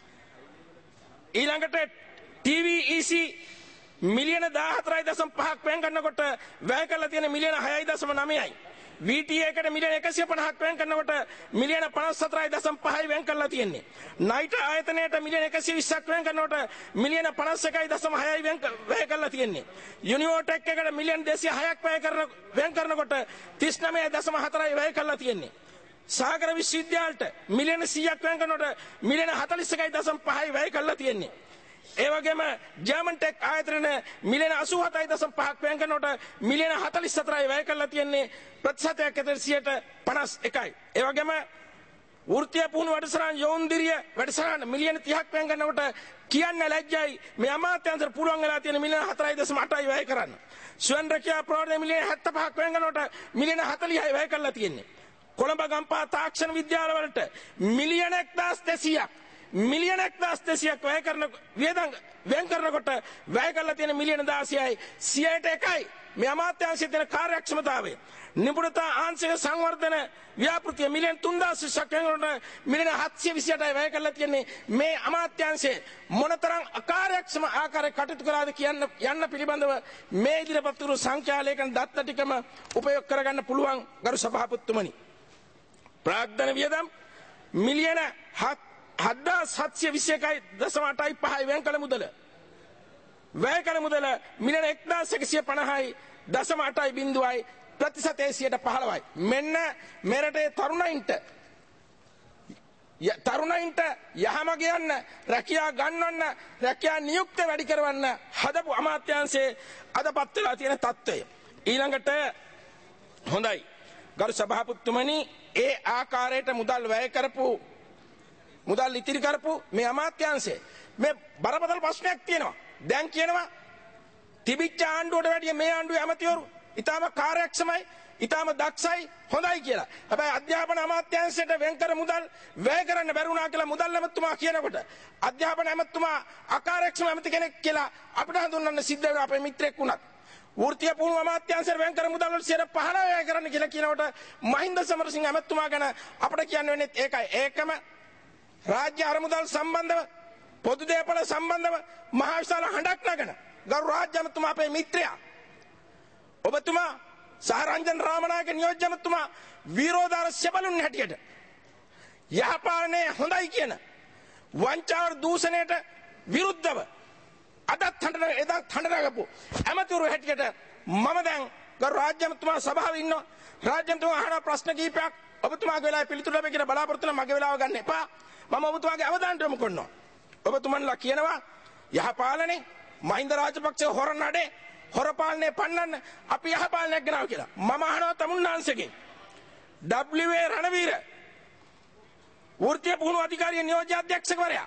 [SPEAKER 5] ඊළඟට ටීවී ඊසී මිලියන දාහතරයි දශම පහක් වෙන් කරනකොට වැය කරලා තියෙන මිලියන හයයි දශම නවයයි. වීටීඒ එකට මිලියන එකසිය පනහක් වෙන් කරනකොට මිලියන පනස් හතරයි දශම පහයි වෙන් කරලා තියෙන්නේ. නයිට් ආයතනයට මිලියන එකසිය විස්සක් වෙන් කරනකොට මිලියන පනස් එකයි දශම හයයි වෙන් වැය කරලා තියෙන්නේ. යුනිවෝටෙක් එකට මිලියන දෙසිය හයක් වැය කරන වෙන් කරනකොට තිස් නවයයි දශම හතරයි වැය කරලා තියෙන්නේ. සාගර විශ්වවිද්‍යාලයට මිලියන සීයක් වෙන් කරනකොට මිලියන හතළිස් එකයි දශම පහයි වැය කරලා තියෙන්නේ. ඒ වගේම ජර්මන් ටෙක් ආයතන මිලියන අසූ හතයි දශම පහක් වෙන් කරනකොට මිලියන හතළිස් හතරයි වැය කරලා තියෙන්නේ ප්‍රතිශතයක් ඇතුළත සියයට පනස් එකයි. ඒ වගේම වෘත්තීය පුහුණු වැඩසටහන් යෝන්දිරිය වැඩසටහන මිලියන තිහක් වෙන් කරනකොට කියන්න ලැජ්ජයි මේ අමාත්‍යාංශයට පුළුවන් වෙලා තියෙන මිලියන හතරයි දශම අටයි වැය කරන්න. ස්වයං රැකියා ප්‍රවර්ධන මිලියන හැත්තෑ පහක් වෙන් කරනකොට මිලියන හතළිහයි වැය කරලා තියෙන්නේ. කොළඹ ගම්පහ තාක්ෂණ විද්‍යාලවලට මිලියන එක්දාස් දෙසීයක් මිලියන එක්දාස් දෙසීයක් වැය කරන වියදම් වෙන් කරනකොට වැය කරලා තියෙන මිලියන දාසයයි සියයට එකයි. මේ අමාත්‍යාංශයේ තියෙන කාර්යක්ෂමතාවය නිපුණතා ආංශික සංවර්ධන ව්‍යාපෘතිය මිලියන තුන්දාස් විස්සක් වෙනකොට මිලියන හත්සිය විසිඅටයි වැය කරලා තියෙන්නේ. මේ අමාත්‍යාංශයේ මොනතරම් අකාර්යක්ෂම ආකාරයක කටයුතු කරාද කියන්න යන්න පිළිබඳව මේ ඉදිරිපත් වූ සංඛ්‍යාලේඛන දත්ත ටිකම උපයෝග කරගන්න පුළුවන් ගරු සභාපතිතුමනි. ප්‍රාග්ධන වියදම් මිලියන හත්දාස් හත්සිය විසි එකයි දශම අටයි පහයි වෙන් කළ මුදල වැය කළ මුදල මිලියන එක්දාස් එකසිය පනහයි දශම අටයි බිංදුවයි ප්‍රතිශතය සියයට පහළොවයි. මෙන්න මෙරටේ තරුණයින්ට තරුණයින්ට යහමග යන්න රැකියා ගන්නවන්න රැකියා නියුක්තිය වැඩි කරවන්න හදපු අමාත්‍යාංශයේ අදපත් වෙලා තියෙන තත්ත්වය. ඊළඟට හොඳයි ගරු සභාපතිතුමනි ඒ ආකාරයට මුදල් වැය කරපු මුදල් ඉතිරි කරපු මේ අමාත්‍යාංශයේ මේ බරපතල ප්‍රශ්නයක් තියෙනවා. දැන් කියනවා
[SPEAKER 6] තිබිච්ච ආණ්ඩුවට වැඩිය මේ ආණ්ඩුවේ ඇමතිවරු ඊටම කාර්යක්ෂමයි, ඊටම දක්ෂයි, හොඳයි කියලා. හැබැයි අධ්‍යාපන අමාත්‍යාංශයට වෙන් කර මුදල් වැය කරන්න බැරුණා කියලා මුදල් ඇමතුමා කියනකොට අධ්‍යාපන ඇමතුමා අකාර්යක්ෂම ඇමති කෙනෙක් කියලා අපිට හඳුන්වන්න සිද්ධ වෙනවා අපේ මිත්‍රෙක් වුණත්. වෘත්තීය පුහුණුව අමාත්‍යාංශයට වෙන් කර මුදල් වල සියයට පහළොව වැය කරන්න කියලා කියනකොට මහින්ද සමරසිංහ ඇමතුමා ගැන අපිට කියන්න වෙන්නේ ඒකයි. ඒකම රාජ්‍ය අරමුදල් සම්බන්ධව පොදු දේපල සම්බන්ධව මහා විශාල හඬක් නගන ගරු රාජ්‍ය ඇමතුමා අපේ මිත්‍රයා. ඔබතුමා සහරංජන් රාමනායක නියෝජ්‍ය ඇමතුමා විරෝධාර සෙබළුන් හැටියට යහපාලනයේ හොඳයි කියන වංචාව දූෂණයට විරුද්ධව අදත් හඬන එදත් හඬනගපු ඇමතිවරු හැටියට මම දැන් ගරු රාජ්‍ය ඇමතුමා සභාවේ ඉන්නවා. රාජ්‍ය ඇමතුමා අහන ප්‍රශ්න කිහිපයක් ඔබතුමාගේ වෙලාවේ පිළිතුරු ලැබෙයි කියලා බලාපොරොත්තු වෙන මගේ වෙලාව ගන්න එපා. මම ඔබතුමාගේ අවධානයට යොමු කරනවා. ඔබතුමන්ලා කියනවා යහපාලනේ මහින්ද රාජපක්ෂ හොර නඩේ හොර පාලනේ පන්නන්න අපි යහපාලනයක් ගෙනාවා කියලා. මම අහනවා තමුන්නාන්සේගෙන් ඩබ්ලිව් ඒ රණවීර වෘත්තීය පුහුණුව අධිකාරිය නියෝජ්‍ය අධ්‍යක්ෂකවරයා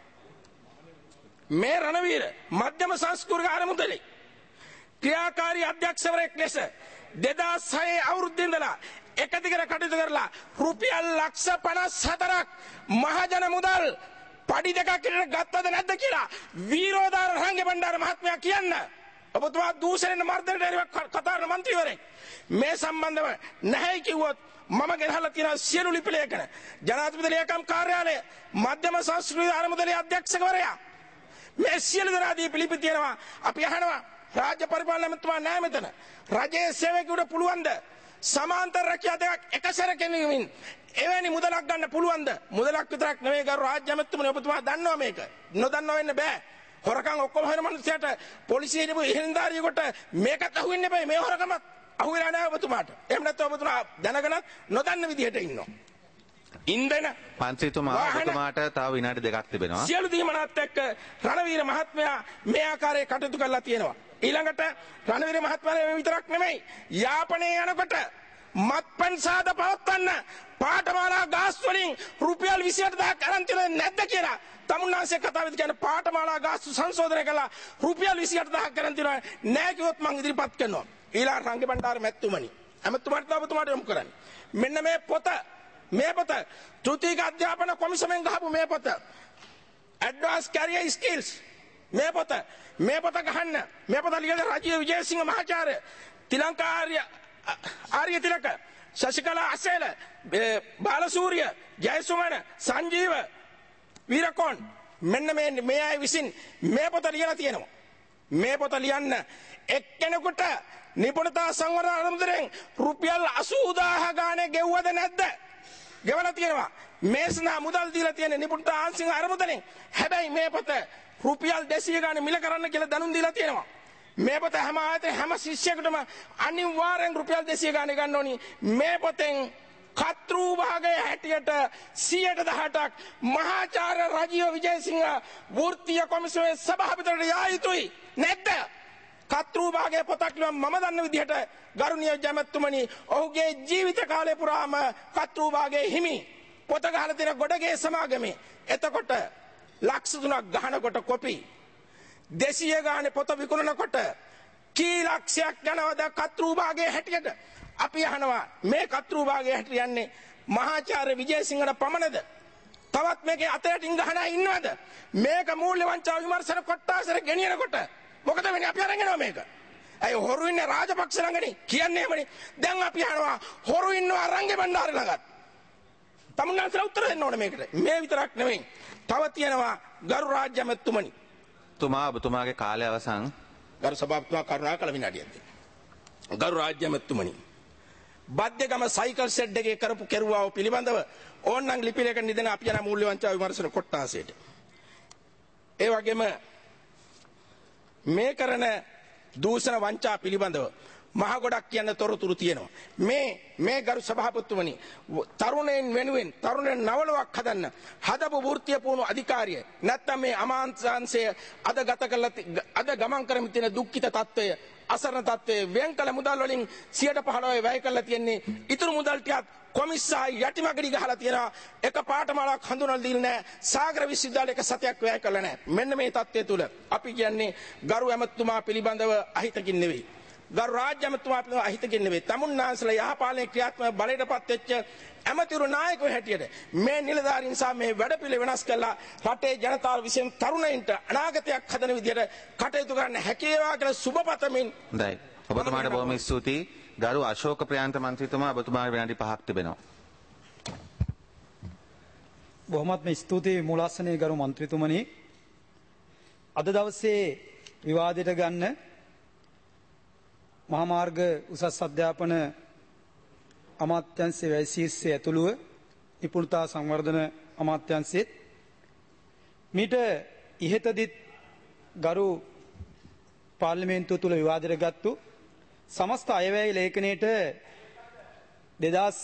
[SPEAKER 6] මේ රණවීර මධ්‍යම සංස්කෘතික ආරමුදලේ ක්‍රියාකාරී අධ්‍යක්ෂකවරයෙක් ලෙස දෙදාස් හය අවුරුද්දේ ඉඳලා එක දිගට කටයුතු කරලා රුපියල් ලක්ෂ පනස් හතරක් මහජන මුදල් පඩි දෙකක් විතර ගත්තද නැද්ද කියලා වීරෝදාර රංගේ බණ්ඩාර මහත්මයා කියන්න. ඔබතුමා දූෂණයෙන් මර්ධනයට කතා කරන മന്ത്രിවරයෙක් මේ සම්බන්ධව නැහැ කිව්වොත් මම ගෙනහලා තියෙන සියලු ලිපි ලේඛන ජනාධිපති ලේකම් කාර්යාලය මධ්‍යම සංස්කෘතික ආරමුදලේ අධ්‍යක්ෂකවරයා මේ සියලු දෙනා දී පිළිපි තියෙනවා. අපි අහනවා රාජ්‍ය පරිපාලන ඇමතුමා නැහැ මෙතන. රජයේ සේවකයෙකුට පුළුවන්ද සමාන්තර රැකියා දෙකක් එක සැරකෙනමින් එවැනි මුදලක් ගන්න පුළුවන්ද? මුදලක් විතරක් නෙවෙයි ගරු රාජ්‍ය ඇමතුමනි ඔබතුමා දන්නවා මේක. නොදන්නව වෙන්න බෑ. හොරකම් ඔක්කොම හොයන මිනිස්සුන්ට පොලිසියේ ඉන්න ඉහෙන්දාරියෙකුට මේකත් අහුවෙන්න බෑ. මේ හොරකමත් අහුවෙලා නැහැ ඔබතුමාට. එහෙම නැත්නම් ඔබතුමා දැනගෙන නොදන්න විදිහට ඉන්නවා. ඉන්දන
[SPEAKER 3] මන්ත්‍රීතුමා ඔබතුමාට තව විනාඩි දෙකක් තිබෙනවා.
[SPEAKER 6] සියලු දීමනත් එක්ක රණවීර මහත්මයා මේ ආකාරයේ කටයුතු කරලා තියෙනවා. ඊළඟට රණවීර මහත්මයා විතරක් නෙමෙයි යාපනයේ යනකොට මත්පැන් සාද පවත්වන්න පාඨමාලා ගාස් වලින් රුපියල් විසිඅට දහසක් අරන් තියෙනවද නැද්ද කියලා තමුන්නාන්සේ කතාවෙදි කියන්නේ පාඨමාලා ගාස්තු සංශෝධනය කළා රුපියල් විසිඅට දහසක් කරන් තියෙනවා නැහැ කිව්වොත් මං ඉදිරිපත් කරනවා. ඊළඟ රංගේ බණ්ඩාර මැතිතුමනි ඇමතුමාට ඔබතුමාට යොමු කරන්නේ මෙන්න මේ පොත මේ පොත තෘතීක අධ්‍යාපන කොමිසමෙන් ගහපු මේ පොත ඇඩ්වාන්ස් කැරියර් ස්කිල්ස් මේ පොත මේ පොත ගහන්න මේ පොත ලියන රජීව විජේසිංහ මහාචාර්ය තිලංකා ආර්ය ආර්ය තිලක ශශිකලා අසේල බාලසූරිය ජයසුමන සංජීව වීරකෝන් මෙන්න මේ මේ අය විසින් මේ පොත ලියලා තියෙනවා. මේ පොත ලියන්න එක්කෙනෙකුට නිපුණතා සංවර්ධන අනුමතයෙන් රුපියල් අසූදාහ ගානේ ගෙව්වද නැද්ද? ගෙවලා තියෙනවා. මේ සඳහා මුදල් දීලා තියෙන නිපුණතා ආංශික අනුමතයෙන්. හැබැයි මේ පොත රුපියල් දෙසිය ගානේ මිල කරන්න කියලා දැනුම් දීලා තියෙනවා. මේ පොත හැම ආයතන හැම ශිෂ්‍යයෙකුටම අනිවාර්යෙන් රුපියල් දෙසිය ගානේ ගන්න ඕනි. මේ පොතෙන් කතෘ භාගයේ හැටියට සියයට දහඅටක් මහාචාර්ය රජීව විජේසිංහ වෘත්තීය කොමිසමේ සභාපතිවරට යා යුතුයි නැද්ද? කතෘ භාගයේ පොතක් ලියුවා මම දන්න විදිහට ගරු නියෝජ්‍ය ඇමතුමනි ඔහුගේ ජීවිත කාලය පුරාම කතෘ භාගයේ හිමි පොත ගහලා තියෙන ගොඩගේ සමාගමේ. එතකොට ලක්ෂ තුනක් ගහනකොට කොපි දෙසිය ගානේ පොත විකුණනකොට කී ලක්ෂයක් යනවද කතෘ භාගයේ හැටියට? අපි අහනවා මේ කතෘ භාගයේ හැටියට යන්නේ මහාචාර්ය විජේසිංහට පමණද? තවත් මේකේ අතයටින් ගහන අය ඉන්නවද? මේක මූල්‍ය වංචා විමර්ශන කොට්ටාසර ගෙනියනකොට මොකද වෙන්නේ? අපි අරන් යනවා මේක. අය හොරු ඉන්නේ රාජපක්ෂ ළඟනේ කියන්නේ එහෙමනේ. දැන් අපි අහනවා හොරු ඉන්නවා රංගේ බණ්ඩාර ළඟත්. තමුන්නාන්සලා උත්තර දෙන්න ඕනේ මේකට. මේ විතරක් නෙවෙයි. තව තියෙනවා ගරු රාජ්‍ය ඇමතුමනි.
[SPEAKER 3] තුමා ඔබතුමාගේ කාලය අවසන්.
[SPEAKER 6] ගරු සභාපතිතුමා කරුණාකර විනාඩියක් දෙන්න. ගරු රාජ්‍ය ඇමතුමනි. බද්දේගම සයිකල් ෂෙඩ් එකේ කරපු කෙරුවාව පිළිබඳව ඕන්නම් ලිපි ලේඛන නිදන අපි යන මූල්‍ය වංචා විමර්ශන කොට්ටාසයට. ඒ වගේම මේ කරන දූෂණ වංචා පිළිබඳව මහ ගොඩක් කියන්න තොරතුරු තියෙනවා. මේ මේ ගරු සභාපතිතුමනි තරුණයන් වෙනුවෙන් තරුණයන් නවලවක් හදන්න හදපු වෘත්තීය පුහුණු අධිකාරිය නැත්තම් මේ අමාත්‍යාංශය අද ගත කළ අද ගමන් කරමින් තියෙන දුක්ඛිත තත්ත්වය අසරණ තත්ත්වයේ වෙන් කළ මුදල් වලින් සියයට පහළොව වැය කරලා තියෙන්නේ. ඉතුරු මුදල් ටිකක් කොමිස්සායි යටිමගඩි ගහලා තියෙනවා. එක පාඨමාලාවක් හඳුනලා දීලා නැහැ. සාගර විශ්වවිද්‍යාලයක සතයක් වැය කළා නැහැ. මෙන්න මේ තත්ත්වය තුල අපි කියන්නේ ගරු ඇමතුමා පිළිබඳව අහිතකින් නෙවෙයි. ගරු රාජ්‍ය ඇමතුමා පිළිබඳව අහිතකින් නෙවෙයි. තමුන්නාන්සලා යහපාලනයේ ක්‍රියාත්මක බලයටපත් වෙච්ච ඇමතිවරු නායකයෝ හැටියට මේ නිලධාරීන් සහ මේ වැඩපිළිවෙල වෙනස් කළා රටේ ජනතාව විසින් තරුණයින්ට අනාගතයක් හදන විදිහට කටයුතු කරන්න හැකියාව කියලා සුබපතමින්
[SPEAKER 3] හොඳයි. ඔබතුමාට බොහොම ස්තුතියි. ගරු අශෝක ප්‍රියන්ත මන්ත්‍රීතුමා ඔබතුමාට විනාඩි පහක් තිබෙනවා.
[SPEAKER 7] බොහොමත්ම ස්තුතියි මූලාසනයේ ගරු මන්ත්‍රීතුමනි. අද දවසේ විවාදයට ගන්න මහාමාර්ග උසස් අධ්‍යාපන අමාත්‍යංශයේ වැය ශීර්ෂය ඇතුළුව නිපුණතා සංවර්ධන අමාත්‍යංශයේත් මීට ඉහතදිත් ගරු පාර්ලිමේන්තුව තුළ විවාදයට ගත්තු සමස්ත අයවැය ලේඛනයට දෙදහස්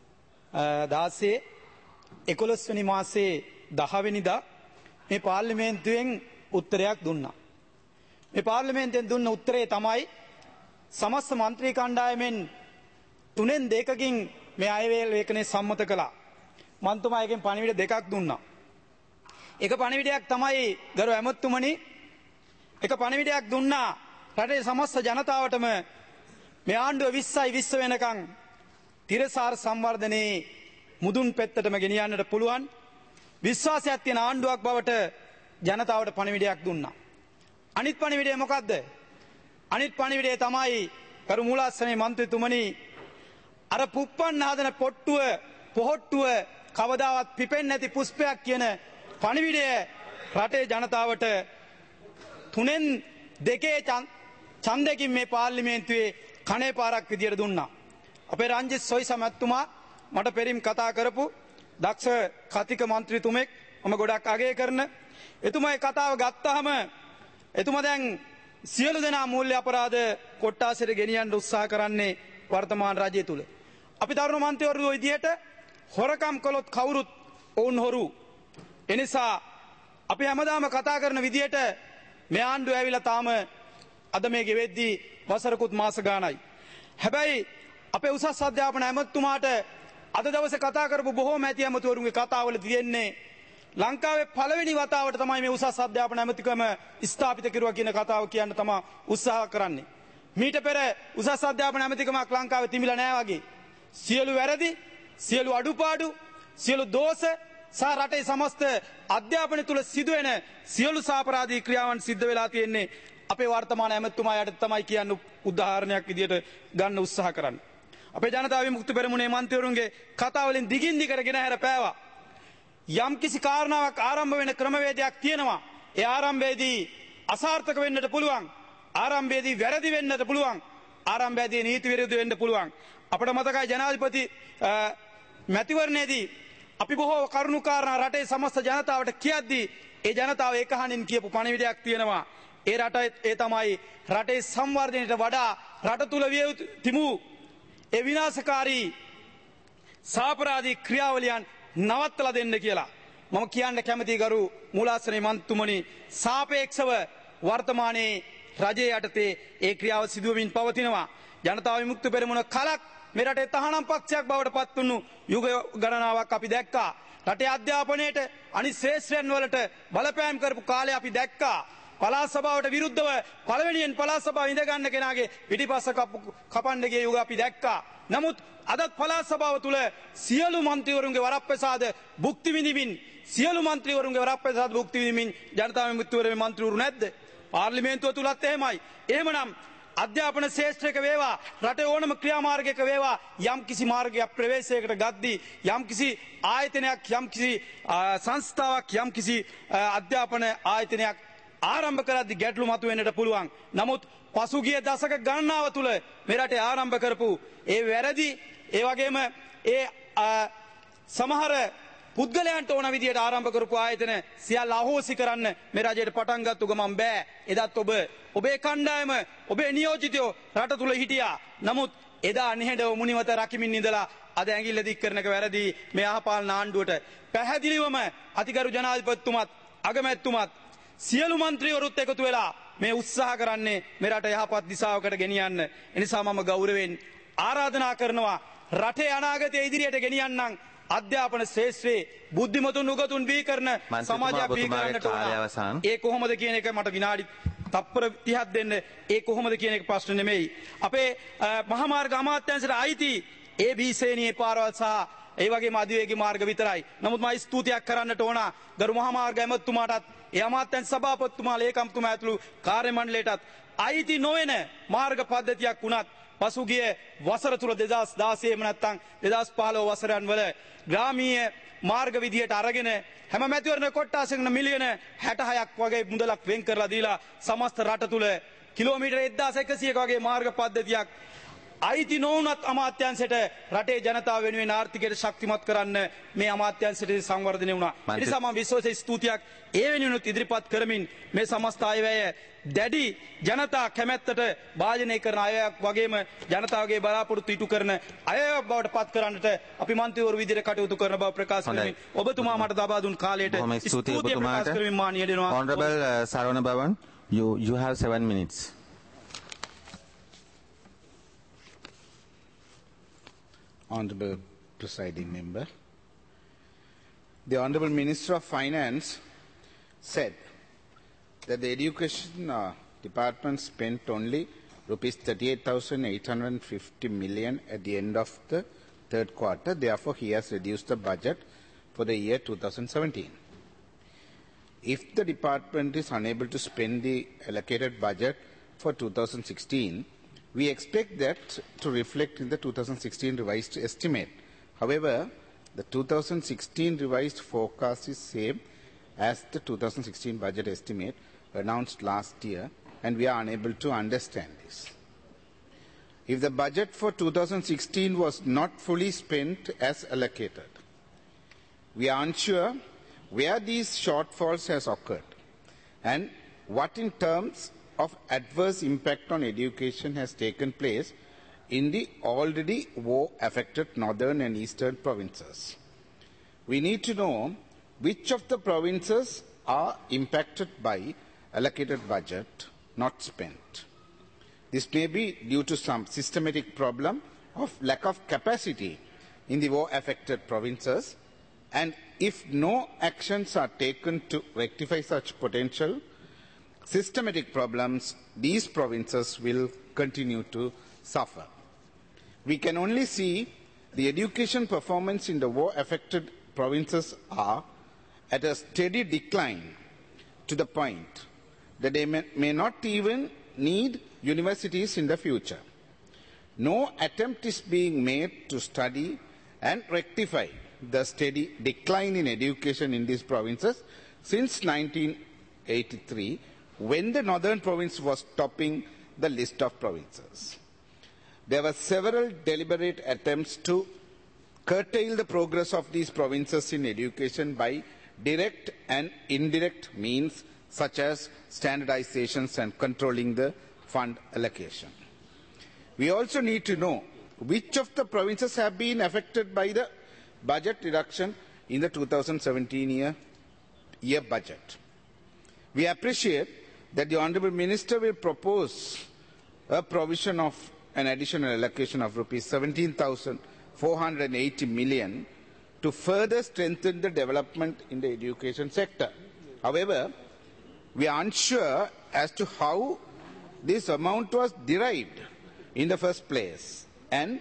[SPEAKER 7] දාසයේ එකොළොස් වෙනි මාසයේ දහ වෙනිදා මේ පාර්ලිමේන්තුවෙන් උත්තරයක් දුන්නා. මේ පාර්ලිමේන්තුවෙන් දුන්න උත්තරේ තමයි සමස්ත මන්ත්‍රී කණ්ඩායමෙන් තුනෙන් දෙකකින් මේ අයවැය ලේඛනය සම්මත කළා. මන්තුමා එකෙන් පණිවිඩ දෙකක් දුන්නා. එක පණිවිඩයක් තමයි ගරු ඇමතුමනි එක පණිවිඩයක් දුන්නා රටේ සමස්ත ජනතාවටම මේ ආණ්ඩුව විස්සයි විස්ස වෙනකන් තිරසාර සංවර්ධනයේ මුදුන් පෙත්තටම ගෙනියන්නට පුළුවන් විශ්වාසයක් තියෙන ආණ්ඩුවක් බවට ජනතාවට පණිවිඩයක් දුන්නා. අනිත් පණිවිඩය මොකද්ද? අනිත් පණිවිඩය තමයි කරු මූලාසනයේ මන්ත්‍රීතුමනි අර පුප්පන්න හදන පොට්ටුව පොහොට්ටුව කවදාවත් පිපෙන්නේ නැති පුෂ්පයක් කියන පණිවිඩය රටේ ජනතාවට තුනෙන් දෙකේ ඡන්දකින් මේ පාර්ලිමේන්තුවේ කණේ පාරක් විදියට දුන්නා. අපේ රංජිත් සොයිසා මැතිතුමා මට පෙරිම් කතා කරපු දක්ෂ කතික මන්ත්‍රීතුමෙක් මම ගොඩක් අගය කරන එතුමා ඒ කතාව ගත්තාම එතුමා දැන් සියලු දෙනා මූල්‍ය අපරාධ කොට්ටාසෙට ගෙනියන්න උත්සාහ කරන්නේ වර්තමාන රජය තුල. අපි තරුණ මන්ත්‍රීවරු ওই විදියට හොරකම් කළොත් කවුරුත් වුන් හොරු. එනිසා අපි හැමදාම කතා කරන විදියට මේ ආණ්ඩුව ඇවිල්ලා තාම අද මේ ගෙවෙද්දී වසරකුත් මාස ගාණයි. හැබැයි අපේ උසස් අධ්‍යාපන ඇමතුමාට අද දවසේ කතා කරපු බොහෝම ඇති ඇමතිවරුන්ගේ කතාවල තියෙන්නේ ලංකාවේ පළවෙනි වතාවට තමයි මේ උසස් අධ්‍යාපන ඇමතිකම ස්ථාපිත කරුවා කියන කතාව කියන්න තමයි උත්සාහ කරන්නේ. මීට පෙර උසස් අධ්‍යාපන ඇමතිකමක් ලංකාවේ තිබිලා නැහැ වගේ. සියලු වැරදි, සියලු අඩුපාඩු, සියලු දෝෂ සහ රටේ සමස්ත අධ්‍යාපනය තුල සිදුවෙන සියලු සාපරාධී ක්‍රියාවන් සිද්ධ වෙලා තියෙන්නේ අපේ වර්තමාන ඇමතුමා යට තමයි කියන්න උදාහරණයක් විදියට ගන්න උත්සාහ කරන්නේ. අපේ ජනතා විමුක්ති පෙරමුණේ මන්ත්‍රීවරුන්ගේ කතා වලින් දිගින් දිගට ගෙන හැර පෑවා. යම් කිසි කාරණාවක් ආරම්භ වෙන ක්‍රමවේදයක් තියෙනවා. ඒ ආරම්භයේදී අසාර්ථක වෙන්නට පුළුවන්. ආරම්භයේදී වැරදි වෙන්නට පුළුවන්. ආරම්භයේදී නීති විරුද්ධ වෙන්න පුළුවන්. අපිට මතකයි ජනාධිපති මැතිවරණයේදී අපි බොහෝ කරුණු කාරණා රටේ සමස්ත ජනතාවට කියද්දී ඒ ජනතාව ඒකහණින් කියපු පණිවිඩයක් තියෙනවා. ඒ රට ඒ තමයි රටේ සංවර්ධනයට වඩා රට තුල විය යුතු තිබු ඒ විනාශකාරී සාපරාධී ක්‍රියාවලියන් නවත්තලා දෙන්න කියලා. මම කියන්න කැමතියි ගරු මූලාසනයේ මන්ත්‍රීතුමනි සාපේක්ෂව වර්තමානයේ රජයේ යටතේ ඒ ක්‍රියාව සිදුවමින් පවතිනවා. ජනතා විමුක්ති පෙරමුණ කලක් මේ රටේ තහනම් පක්ෂයක් බවට පත් වුණු යුග ගණනාවක් අපි දැක්කා. රටේ අධ්‍යාපනයේට අනිත් ශ්‍රේෂ්ඨයන් වලට බලපෑම් කරපු කාලය අපි දැක්කා. පළාත් සභාවට විරුද්ධව පළවෙනියෙන් පළාත් සභාව ඉඳ ගන්න කෙනාගේ පිටිපස්ස කපන්න ගිය යුග අපි දැක්කා. නමුත් අදත් පළාත් සභාව තුල සියලු මන්ත්‍රීවරුන්ගේ වරප්‍රසාද භුක්ති විඳිමින් සියලු මන්ත්‍රීවරුන්ගේ වරප්‍රසාද භුක්ති විඳිමින් ජනතා විමුක්තිවරේ මන්ත්‍රීවරු නැද්ද? පාර්ලිමේන්තුව තුලත් එහෙමයි. එහෙමනම් අධ්‍යාපන ශේෂ්ත්‍රයක වේවා රටේ ඕනම ක්‍රියාමාර්ගයක වේවා යම් කිසි මාර්ගයක් ප්‍රවේශයකට ගද්දී යම් කිසි ආයතනයක් යම් කිසි සංස්ථාවක් යම් කිසි අධ්‍යාපන ආයතනයක් ආරම්භ කරද්දී ගැටලු මතුවෙන්නට පුළුවන්. නමුත් පසුගිය දශක ගණනාව තුල මේ රටේ ආරම්භ කරපු ඒ වැරදි ඒ වගේම ඒ සමහර පුද්ගලයන්ට ඕන විදියට ආරම්භ කරපු ආයතන සියල්ල අහෝසි කරන්න මේ රජයට පටන් ගත්තු ගමන් බෑ. එදත් ඔබ ඔබේ කණ්ඩායම ඔබේ නියෝජිතයෝ රට තුල හිටියා. නමුත් එදා නිහඬව මුනිවත රකිමින් ඉඳලා අද ඇඟිල්ල දික් කරනක වැරදි මේ අහපාලන ආණ්ඩුවට පැහැදිලිවම අතිගරු ජනාධිපතිතුමත් අගමැතිතුමත් සියලු මන්ත්‍රීවරුත් එකතු වෙලා මේ උත්සාහ කරන්නේ මෙරට යහපත් දිශාවකට ගෙනියන්න. එනිසා මම ගෞරවයෙන් ආරාධනා කරනවා රටේ අනාගතය ඉදිරියට ගෙනියන්නම් අධ්‍යාපන ශේෂ්ත්‍රයේ බුද්ධිමතුන් උගතුන් බිහි කරන සමාජයක් බිහි කරන්නට ඕන. ඒ කොහොමද කියන එක මට විනාඩි තප්පර තිහක් දෙන්න. ඒ කොහොමද කියන එක ප්‍රශ්න නෙමෙයි. අපේ මහාමාර්ග අමාත්‍යාංශයට අයිති ඒ බී ශ්‍රේණියේ පාරවල් සහ ඒ වගේම අධිවේගී මාර්ග විතරයි. නමුත් මම ස්තුතියක් කරන්නට ඕන ගරු මහාමාර්ග ඇමතුමාටත් ඒ අමාත්‍යාංශ සභාපතිතුමා ලේකම්තුමා ඇතුළු කාර්ය මණ්ඩලයටත් අයිති නොවන මාර්ග පද්ධතියක් වුණත් පසුගිය වසර තුල දෙදහස් දාසය එහෙම නැත්නම් දෙදහස් පහළොව වසරන් වල ග්‍රාමීය මාර්ග විදියට අරගෙන හැම මැතිවරණ කොට්ටාසයකට මිලියන හැටහයක් වගේ මුදලක් වෙන් කරලා දීලා සමස්ත රට තුල කිලෝමීටර් එක්දාස් එකසියක වගේ මාර්ග පද්ධතියක් අයිති නොවුනත් අමාත්‍යාංශයට රටේ ජනතාව වෙනුවෙන් ආර්ථිකයට ශක්තිමත් කරන්න මේ අමාත්‍යාංශයට සංවර්ධනය වුණා. ඒ නිසා මම විශ්වාසයේ ස්තුතියක් ඒ වෙනුවෙන් ඉදිරිපත් කරමින් මේ සමස්ත අයවැය දැඩි ජනතා කැමැත්තට භාජනය කරන අයවැයක් වගේම ජනතාවගේ බලාපොරොත්තු ඉටු කරන අයවැයක් බවට පත් කරන්නට අපි මන්ත්‍රීවරු විදිහට කටයුතු කරන බව ප්‍රකාශ කරමින් ඔබතුමා මට ලබා දුන් කාලයට ස්තුතිය ප්‍රකාශ කරමින් මා නියැලෙනවා.
[SPEAKER 3] Honorable uh, Saravana Bhavan, you you have seven minutes.
[SPEAKER 4] Honorable Presiding Member, the Honorable Minister of Finance said that the Education uh, Department spent only rupees thirty-eight thousand eight hundred fifty million at the end of the third quarter. Therefore, he has reduced the budget for the year two thousand seventeen. If the department is unable to spend the allocated budget for two thousand sixteen, we expect that to reflect in the two thousand sixteen revised estimate. However, the two thousand sixteen revised forecast is same as the two thousand sixteen budget estimate announced last year, and we are unable to understand this. If the budget for two thousand sixteen was not fully spent as allocated, we are unsure where these shortfalls has occurred and what in terms of adverse impact on education has taken place in the already war-affected northern and eastern provinces. We need to know which of the provinces are impacted by allocated budget not spent. This may be due to some systematic problem of lack of capacity in the war-affected provinces, and if no actions are taken to rectify such potential systematic problems, these provinces will continue to suffer. We can only see the education performance in the war-affected provinces are at a steady decline to the point that they may, may not even need universities in the future. No attempt is being made to study and rectify the steady decline in education in these provinces since nineteen eighty-three, when the northern province was topping the list of provinces. There were several deliberate attempts to curtail the progress of these provinces in education by direct and indirect means such as standardizations and controlling the fund allocation. We also need to know which of the provinces have been affected by the budget reduction in the two thousand seventeen year, year budget. We appreciate that the Honourable Minister will propose a provision of an additional allocation of rupees seventeen thousand four hundred eighty million to further strengthen the development in the education sector. However, we are unsure as to how this amount was derived in the first place and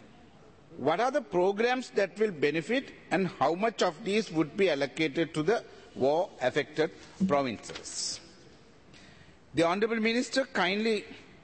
[SPEAKER 4] what are the programs that will benefit and how much of these would be allocated to the war-affected provinces. The Honourable Minister kindly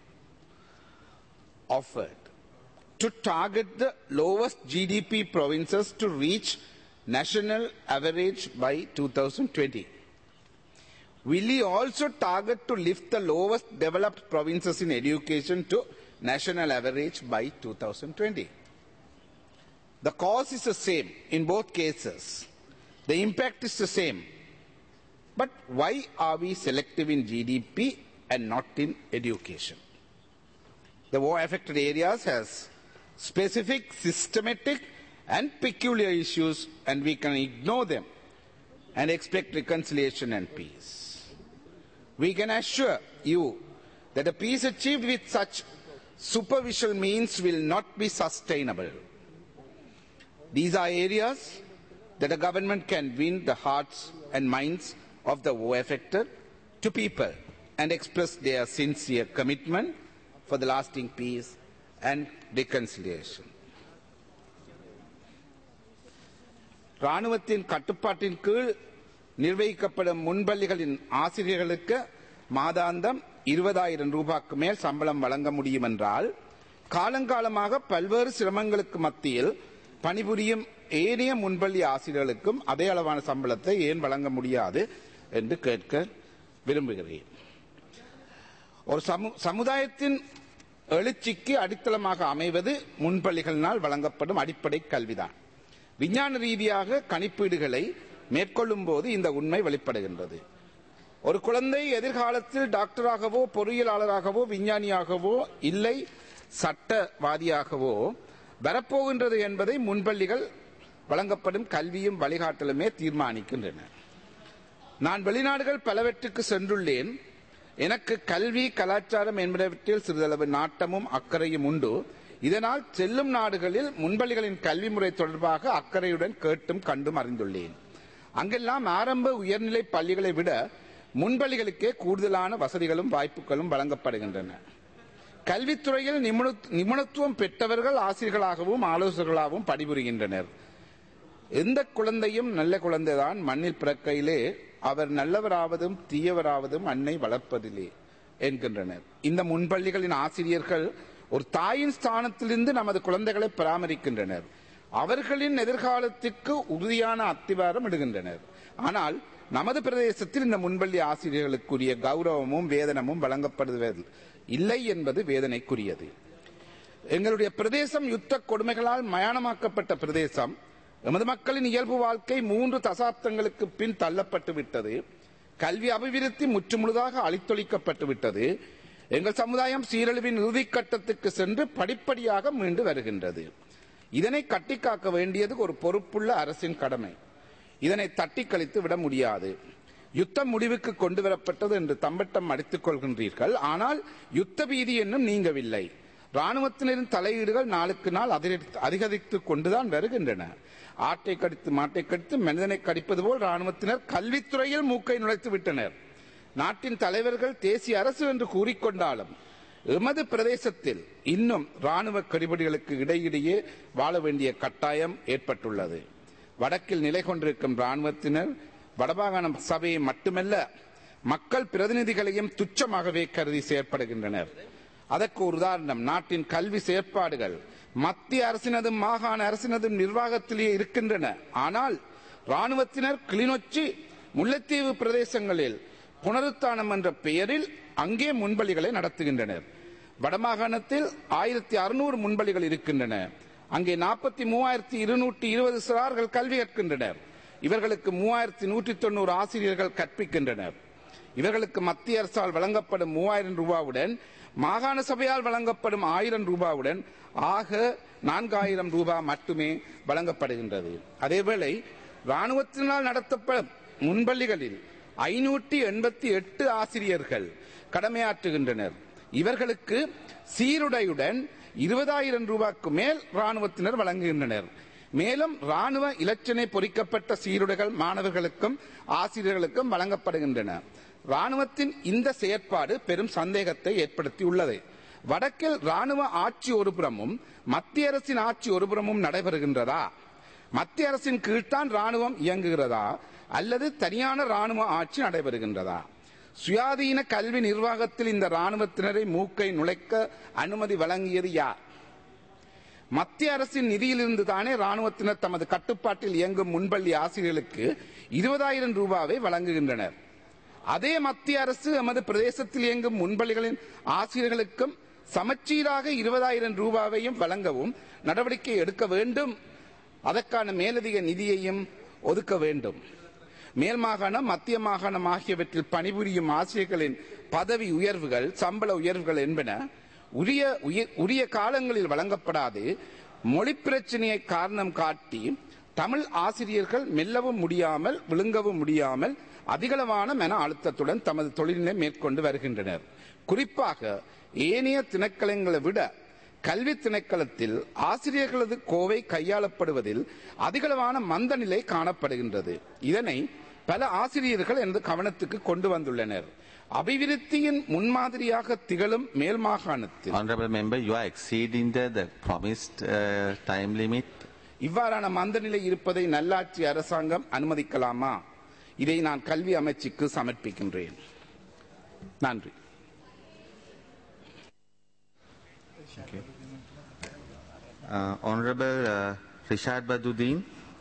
[SPEAKER 4] offered to target the lowest G D P provinces to reach national average by two thousand twenty. Will he also target to lift the lowest developed provinces in education to national average by two thousand twenty? The cause is the same in both cases. The impact is the same. But why are we selective in G D P and not in education? The war-affected areas has specific, systematic and peculiar issues, and we can ignore them and expect reconciliation and peace.
[SPEAKER 6] we can assure you that a peace achieved with such superficial means will not be sustainable. These are areas that a government can win the hearts and minds of the war affected to people and express their sincere commitment for the lasting peace and reconciliation. ராணுவத்தின் கட்டுப்பாட்டின் கீழ் நிர்வகிக்கப்படும் முன்பள்ளிகளின் ஆசிரியர்களுக்கு மாதாந்தம் இருபதாயிரம் ரூபாய்க்கு மேல் சம்பளம் வழங்க முடியும் என்றால் காலங்காலமாக பல்வேறு சிரமங்களுக்கு மத்தியில் பணிபுரியும் ஏனைய முன்பள்ளி ஆசிரியர்களுக்கும் அதே அளவான சம்பளத்தை ஏன் வழங்க முடியாது என்று கேட்க விரும்புகிறேன். ஒரு சமுதாயத்தின் எழுச்சிக்கு அடித்தளமாக அமைவது முன்பள்ளிகளினால் வழங்கப்படும் அடிப்படை கல்விதான். விஞ்ஞான ரீதியாக கணிப்பீடுகளை மேற்கொள்ளும் போது இந்த உண்மை வெளிப்படுகின்றது. ஒரு குழந்தை எதிர்காலத்தில் டாக்டராகவோ பொறியியலாளராகவோ விஞ்ஞானியாகவோ இல்லை சட்டவாதியாகவோ வரப்போகின்றது என்பதை முன்பள்ளிகள் வழங்கப்படும் கல்வியும் வழிகாட்டலுமே தீர்மானிக்கின்றன. நான் வெளிநாடுகள் பலவற்றுக்கு சென்றுள்ளேன். எனக்கு கல்வி கலாச்சாரம் என்பவற்றில் சிறிதளவு நாட்டமும் அக்கறையும் உண்டு. இதனால் செல்லும் நாடுகளில் முன்பள்ளிகளின் கல்வி முறை தொடர்பாக அக்கறையுடன் கேட்டும் கண்டும் அறிந்துள்ளேன். அங்கெல்லாம் ஆரம்ப உயர்நிலை பள்ளிகளை விட முன்பள்ளிகளுக்கே கூடுதலான வசதிகளும் வாய்ப்புகளும் வழங்கப்படுகின்றன. கல்வித்துறையில் நிபுணத்துவம் பெற்றவர்கள் ஆசிரியர்களாகவும் ஆலோசகர்களாகவும் பணிபுரிகின்றனர். எந்த குழந்தையும் நல்ல குழந்தைதான் மண்ணில் பிறக்கையிலே அவர் நல்லவராவதும் தீயவராவதும் அன்னை வளர்ப்பதிலே என்கின்றனர். இந்த முன்பள்ளிகளின் ஆசிரியர்கள் ஒரு தாயின் ஸ்தானத்திலிருந்து நமது குழந்தைகளை பராமரிக்கின்றனர். அவர்களின் எதிர்காலத்திற்கு உறுதியான அத்திவாரம் இடுகின்றனர். ஆனால் நமது பிரதேசத்தில் இந்த முன்பள்ளி ஆசிரியர்களுக்குரிய கௌரவமும் வேதனமும் வழங்கப்படுவது இல்லை என்பது வேதனைக்குரியது. எங்களுடைய பிரதேசம் யுத்த கொடுமைகளால் மயானமாக்கப்பட்ட பிரதேசம். எமது மக்களின் இயல்பு வாழ்க்கை மூன்று தசாப்தங்களுக்கு பின் தள்ளப்பட்டு விட்டது. கல்வி அபிவிருத்தி முற்றுமுழுதாக அழித்தொழிக்கப்பட்டு விட்டது. எங்கள் சமுதாயம் சீரழிவின் இறுதிக்கட்டத்துக்கு சென்று படிப்படியாக மீண்டு வருகின்றது. இதனை கட்டிக்காக்க வேண்டியது ஒரு பொறுப்புள்ள அரசின் கடமை. இதனை தட்டி கழித்து விட முடியாது. யுத்தம் முடிவுக்கு கொண்டு வரப்பட்டது என்று தம்பட்டம் அடித்துக் கொள்கின்றீர்கள். ஆனால் யுத்த பீதி என்னும் நீங்கவில்லை. ராணுவத்தினரின் தலையீடுகள் நாளுக்கு நாள் அதிகரித்துக் கொண்டுதான் வருகின்றன. ஆட்டை கடித்து மாட்டை கடித்து மனிதனை கடிப்பது போல் ராணுவத்தினர் கல்வித்துறையில் மூக்கை நுழைத்து விட்டனர். நாட்டின் தலைவர்கள் தேசிய அரசு என்று கூறிக்கொண்டாலும் எமது பிரதேசத்தில் இன்னும் ராணுவ கடிபடிகளுக்கு இடையிடையே வாழ வேண்டிய கட்டாயம் ஏற்பட்டுள்ளது. வடக்கில் நிலை கொண்டிருக்கும் ராணுவத்தினர் வடமாகாண சபையை மட்டுமல்ல மக்கள் பிரதிநிதிகளையும் துச்சமாகவே கருதி செயற்படுகின்றனர். அதற்கு ஒரு உதாரணம் நாட்டின் கல்வி செயற்பாடுகள் மத்திய அரசினதும் மாகாண அரசினதும் நிர்வாகத்திலேயே இருக்கின்றன. ஆனால் ராணுவத்தினர் கிளிநொச்சி முல்லைத்தீவு பிரதேசங்களில் புனருத்தானம் என்ற பெயரில் அங்கே முன்பள்ளிகளை நடத்துகின்றனர். வடமாகாணத்தில் ஆயிரத்தி அறுநூறு முன்பள்ளிகள் இருக்கின்றன. அங்கே நாற்பத்தி மூவாயிரத்தி இருநூற்றி இருபது சிறார்கள் கல்வி கற்கின்றனர். இவர்களுக்கு மூவாயிரத்தி நூற்றி தொண்ணூறு ஆசிரியர்கள் கற்பிக்கின்றனர். இவர்களுக்கு மத்திய அரசால் வழங்கப்படும் மூவாயிரம் ரூபாவுடன் மாகாண சபையால் வழங்கப்படும் ஆயிரம் ரூபாவுடன் ஆக நான்காயிரம் ரூபாய் மட்டுமே வழங்கப்படுகின்றது. அதேவேளை ராணுவத்தினால் நடத்தப்படும் முன்பள்ளிகளில் ஐநூற்றி எண்பத்தி எட்டு ஆசிரியர்கள் கடமையாற்றுகின்றனர். இவர்களுக்கு சீருடையுடன் இருபதாயிரம் ரூபாய்க்கு மேல் ராணுவத்தினர் வழங்குகின்றனர். மேலும் ராணுவ இலச்சினை பொறிக்கப்பட்ட சீருடைகள் மாணவர்களுக்கும் ஆசிரியர்களுக்கும் வழங்கப்படுகின்றன. ராணுவத்தின் இந்த செயற்பாடு பெரும் சந்தேகத்தை ஏற்படுத்தியுள்ளது. வடக்கில் ராணுவ ஆட்சி ஒருபுறமும் மத்திய அரசின் ஆட்சி ஒருபுறமும் நடைபெறுகின்றதா? மத்திய அரசின் கீழ்தான் ராணுவம் இயங்குகிறதா அல்லது தனியான ராணுவ ஆட்சி நடைபெறுகின்றதா? சுயாதீன கல்வி நிர்வாகத்தில் இந்த ராணுவத்தினரை மூக்கை நுழைக்க அனுமதி வழங்கியது யார்? மத்திய அரசின் நிதியிலிருந்து தானே ராணுவத்தினர் தமது கட்டுப்பாட்டில் இயங்கும் முன்பள்ளி ஆசிரியர்களுக்கு இருபதாயிரம் ரூபாவை வழங்குகின்றனர். அதே மத்திய அரசு எமது பிரதேசத்தில் இயங்கும் முன்பள்ளிகளின் ஆசிரியர்களுக்கும் சமச்சீராக இருபதாயிரம் ரூபாவையும் வழங்கவும் நடவடிக்கை எடுக்க வேண்டும். அதற்கான மேலதிக நிதியையும் ஒதுக்க வேண்டும். மேல் மாகாணம் மத்திய மாகாணம் ஆகியவற்றில் பணிபுரியும் ஆசிரியர்களின் பதவி உயர்வுகள் சம்பள உயர்வுகள் என்பன உரிய உரிய காலங்களில் வழங்கப்படாது மொழி பிரச்சனையை காரணம் காட்டி தமிழ் ஆசிரியர்கள் மெல்லவும் முடியாமல் விழுங்கவும் முடியாமல் அதிகளவான மன அழுத்தத்துடன் தமது தொழிலினை மேற்கொண்டு வருகின்றனர். குறிப்பாக ஏனைய திணைக்களங்களை விட கல்வி திணைக்களத்தில் ஆசிரியர்களது கோவை கையாளப்படுவதில் அதிகளவான மந்த நிலை காணப்படுகின்றது. இதனை பல ஆசிரியர்கள் எனது கவனத்துக்கு கொண்டு வந்துள்ளனர். அபிவிருத்தியின் முன்மாதிரியாக திகழும் மேல் மாகாணத்தில்
[SPEAKER 3] Honorable member, you are exceeding the, the promised uh, time limit.
[SPEAKER 6] இவ்வாறான மந்த நிலை இருப்பதை நல்லாட்சி அரசாங்கம் அனுமதிக்கலாமா? இதை நான் கல்வி அமைச்சுக்கு சமர்ப்பிக்கின்றேன். நன்றி.
[SPEAKER 3] Okay. Uh, Honorable uh, Rishad Baduddin.